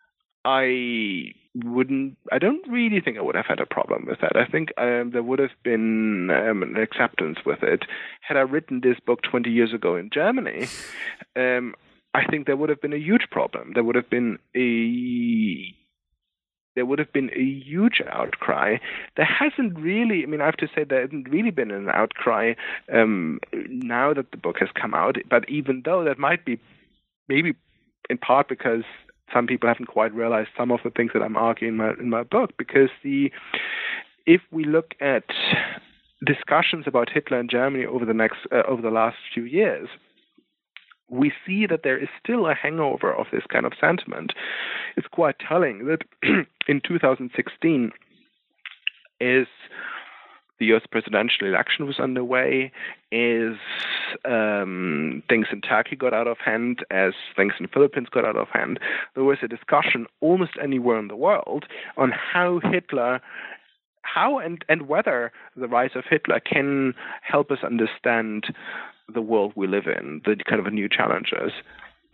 Speaker 2: I wouldn't. I don't really think I would have had a problem with that. I think um, there would have been um, an acceptance with it. Had I written this book twenty years ago in Germany, um, I think there would have been a huge problem. There would have been a there would have been a huge outcry. There hasn't really. I mean, I have to say there hasn't really been an outcry um, now that the book has come out. But even though that might be maybe in part because some people haven't quite realized some of the things that I'm arguing in my, in my book, because the if we look at discussions about Hitler in Germany over the next uh, over the last few years, we see that there is still a hangover of this kind of sentiment. It's quite telling that in two thousand sixteen, is the U S presidential election was underway, as um, things in Turkey got out of hand, as things in the Philippines got out of hand. There was a discussion almost anywhere in the world on how Hitler, how and, and whether the rise of Hitler can help us understand the world we live in, the kind of new challenges. But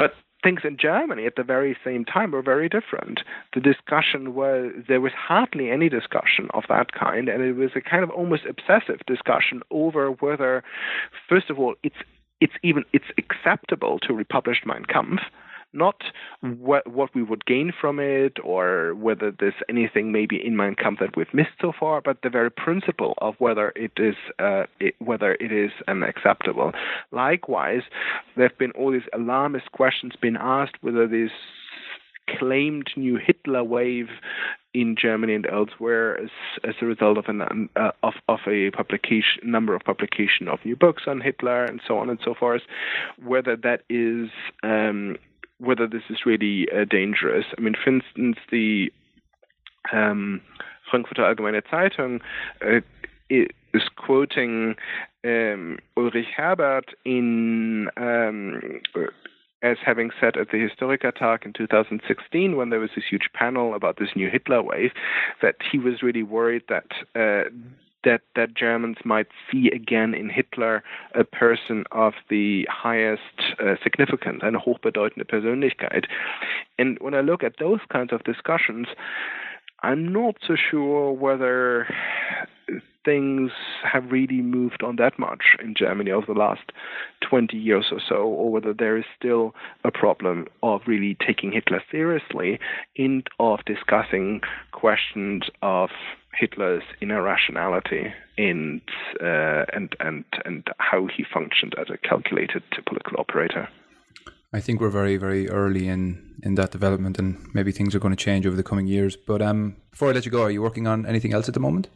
Speaker 2: things in Germany at the very same time were very different. The discussion was, there was hardly any discussion of that kind, and it was a kind of almost obsessive discussion over whether, first of all, it's it's even it's acceptable to republish Mein Kampf, not what what we would gain from it or whether there's anything maybe in Mein Kampf that we've missed so far, but the very principle of whether it is uh, it, whether it is um, acceptable. Likewise, there have been all these alarmist questions being asked whether this claimed new Hitler wave in Germany and elsewhere as, as a result of an uh, of of a publication number of publication of new books on Hitler and so on and so forth, whether that is um, whether this is really uh, dangerous. I mean, for instance, the um, Frankfurter Allgemeine Zeitung uh, is quoting um, Ulrich Herbert in um, as having said at the Historikertag in two thousand sixteen, when there was this huge panel about this new Hitler wave, that he was really worried that uh, that that Germans might see again in Hitler a person of the highest uh, significance, eine hochbedeutende Persönlichkeit. And when I look at those kinds of discussions, I'm not so sure whether things have really moved on that much in Germany over the last twenty years or so, or whether there is still a problem of really taking Hitler seriously and of discussing questions of Hitler's inner rationality and uh, and and and how he functioned as a calculated political operator.
Speaker 1: I think we're very, very early in, in that development, and maybe things are going to change over the coming years. But um, before I let you go, are you working on anything else at the moment?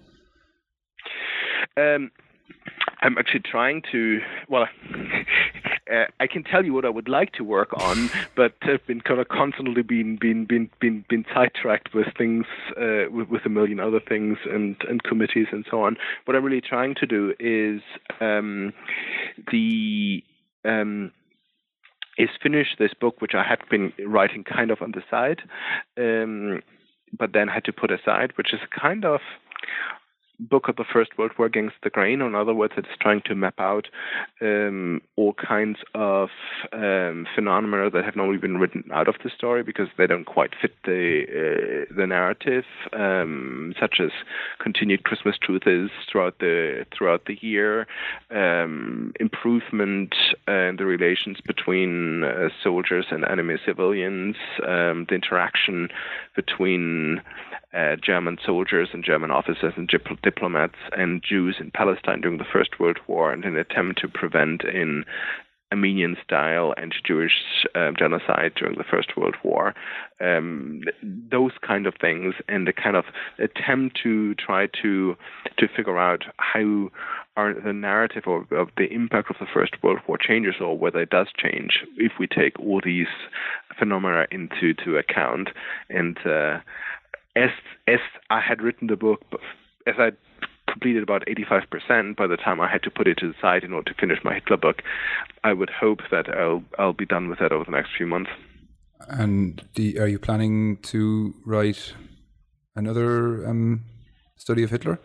Speaker 2: Um, I'm actually trying to, well, uh, I can tell you what I would like to work on, but I've been kind of constantly been been been been been sidetracked with things, uh, with, with a million other things and, and committees and so on. What I'm really trying to do is um, the um, is finish this book, which I had been writing kind of on the side, um, but then had to put aside, which is kind of book of the First World War against the grain. In other words, it's trying to map out um, all kinds of um, phenomena that have normally been written out of the story because they don't quite fit the uh, the narrative, um, such as continued Christmas truths throughout the throughout the year, um, improvement in the relations between uh, soldiers and enemy civilians, um, the interaction between Uh, German soldiers and German officers and dip- diplomats and Jews in Palestine during the First World War, and an attempt to prevent in Armenian-style anti-Jewish uh, genocide during the First World War. Um, those kind of things, and the kind of attempt to try to to figure out how our, the narrative of, of the impact of the First World War changes, or whether it does change if we take all these phenomena into to account. And uh, As as I had written the book, as I completed about eighty-five percent by the time I had to put it to the side in order to finish my Hitler book, I would hope that I'll I'll be done with that over the next few months.
Speaker 1: And the, are you planning to write another um, study of Hitler?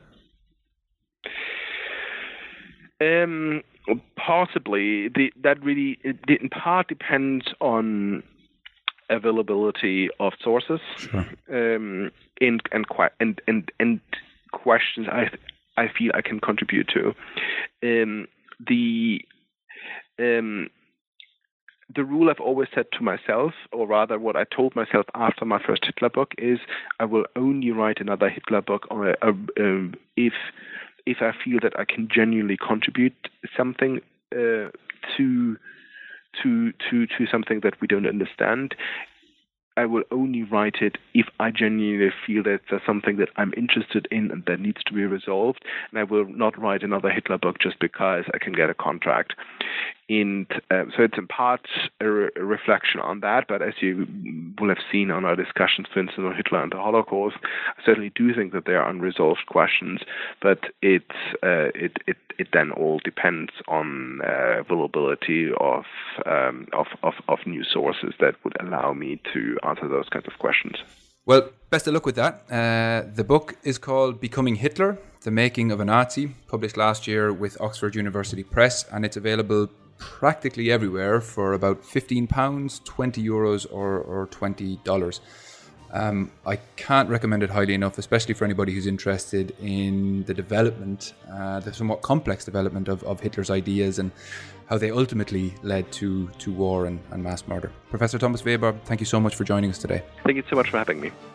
Speaker 2: Um, possibly. The, that really, it, in part, depends on availability of sources,
Speaker 1: sure.
Speaker 2: um, and and and and and questions I I feel I can contribute to. Um, the um, the rule I've always set to myself, or rather, what I told myself after my first Hitler book, is I will only write another Hitler book on a, a, um, if if I feel that I can genuinely contribute something uh, to. to to to something that we don't understand. I will only write it if I genuinely feel that there's something that I'm interested in and that needs to be resolved. And I will not write another Hitler book just because I can get a contract. And uh, so it's in part a, re- a reflection on that, but as you will have seen on our discussions, for instance, on Hitler and the Holocaust, I certainly do think that there are unresolved questions, but it's, uh, it, it, it then all depends on uh, availability of, um, of, of, of new sources that would allow me to answer those kinds of questions.
Speaker 1: Well, best of luck with that. Uh, the book is called Becoming Hitler, The Making of a Nazi, published last year with Oxford University Press, and it's available practically everywhere for about fifteen pounds, twenty euros, or, or twenty dollars. Um, I can't recommend it highly enough, especially for anybody who's interested in the development, uh, the somewhat complex development of, of Hitler's ideas and how they ultimately led to, to war and, and mass murder. Professor Thomas Weber, thank you so much for joining us today.
Speaker 2: Thank you so much for having me.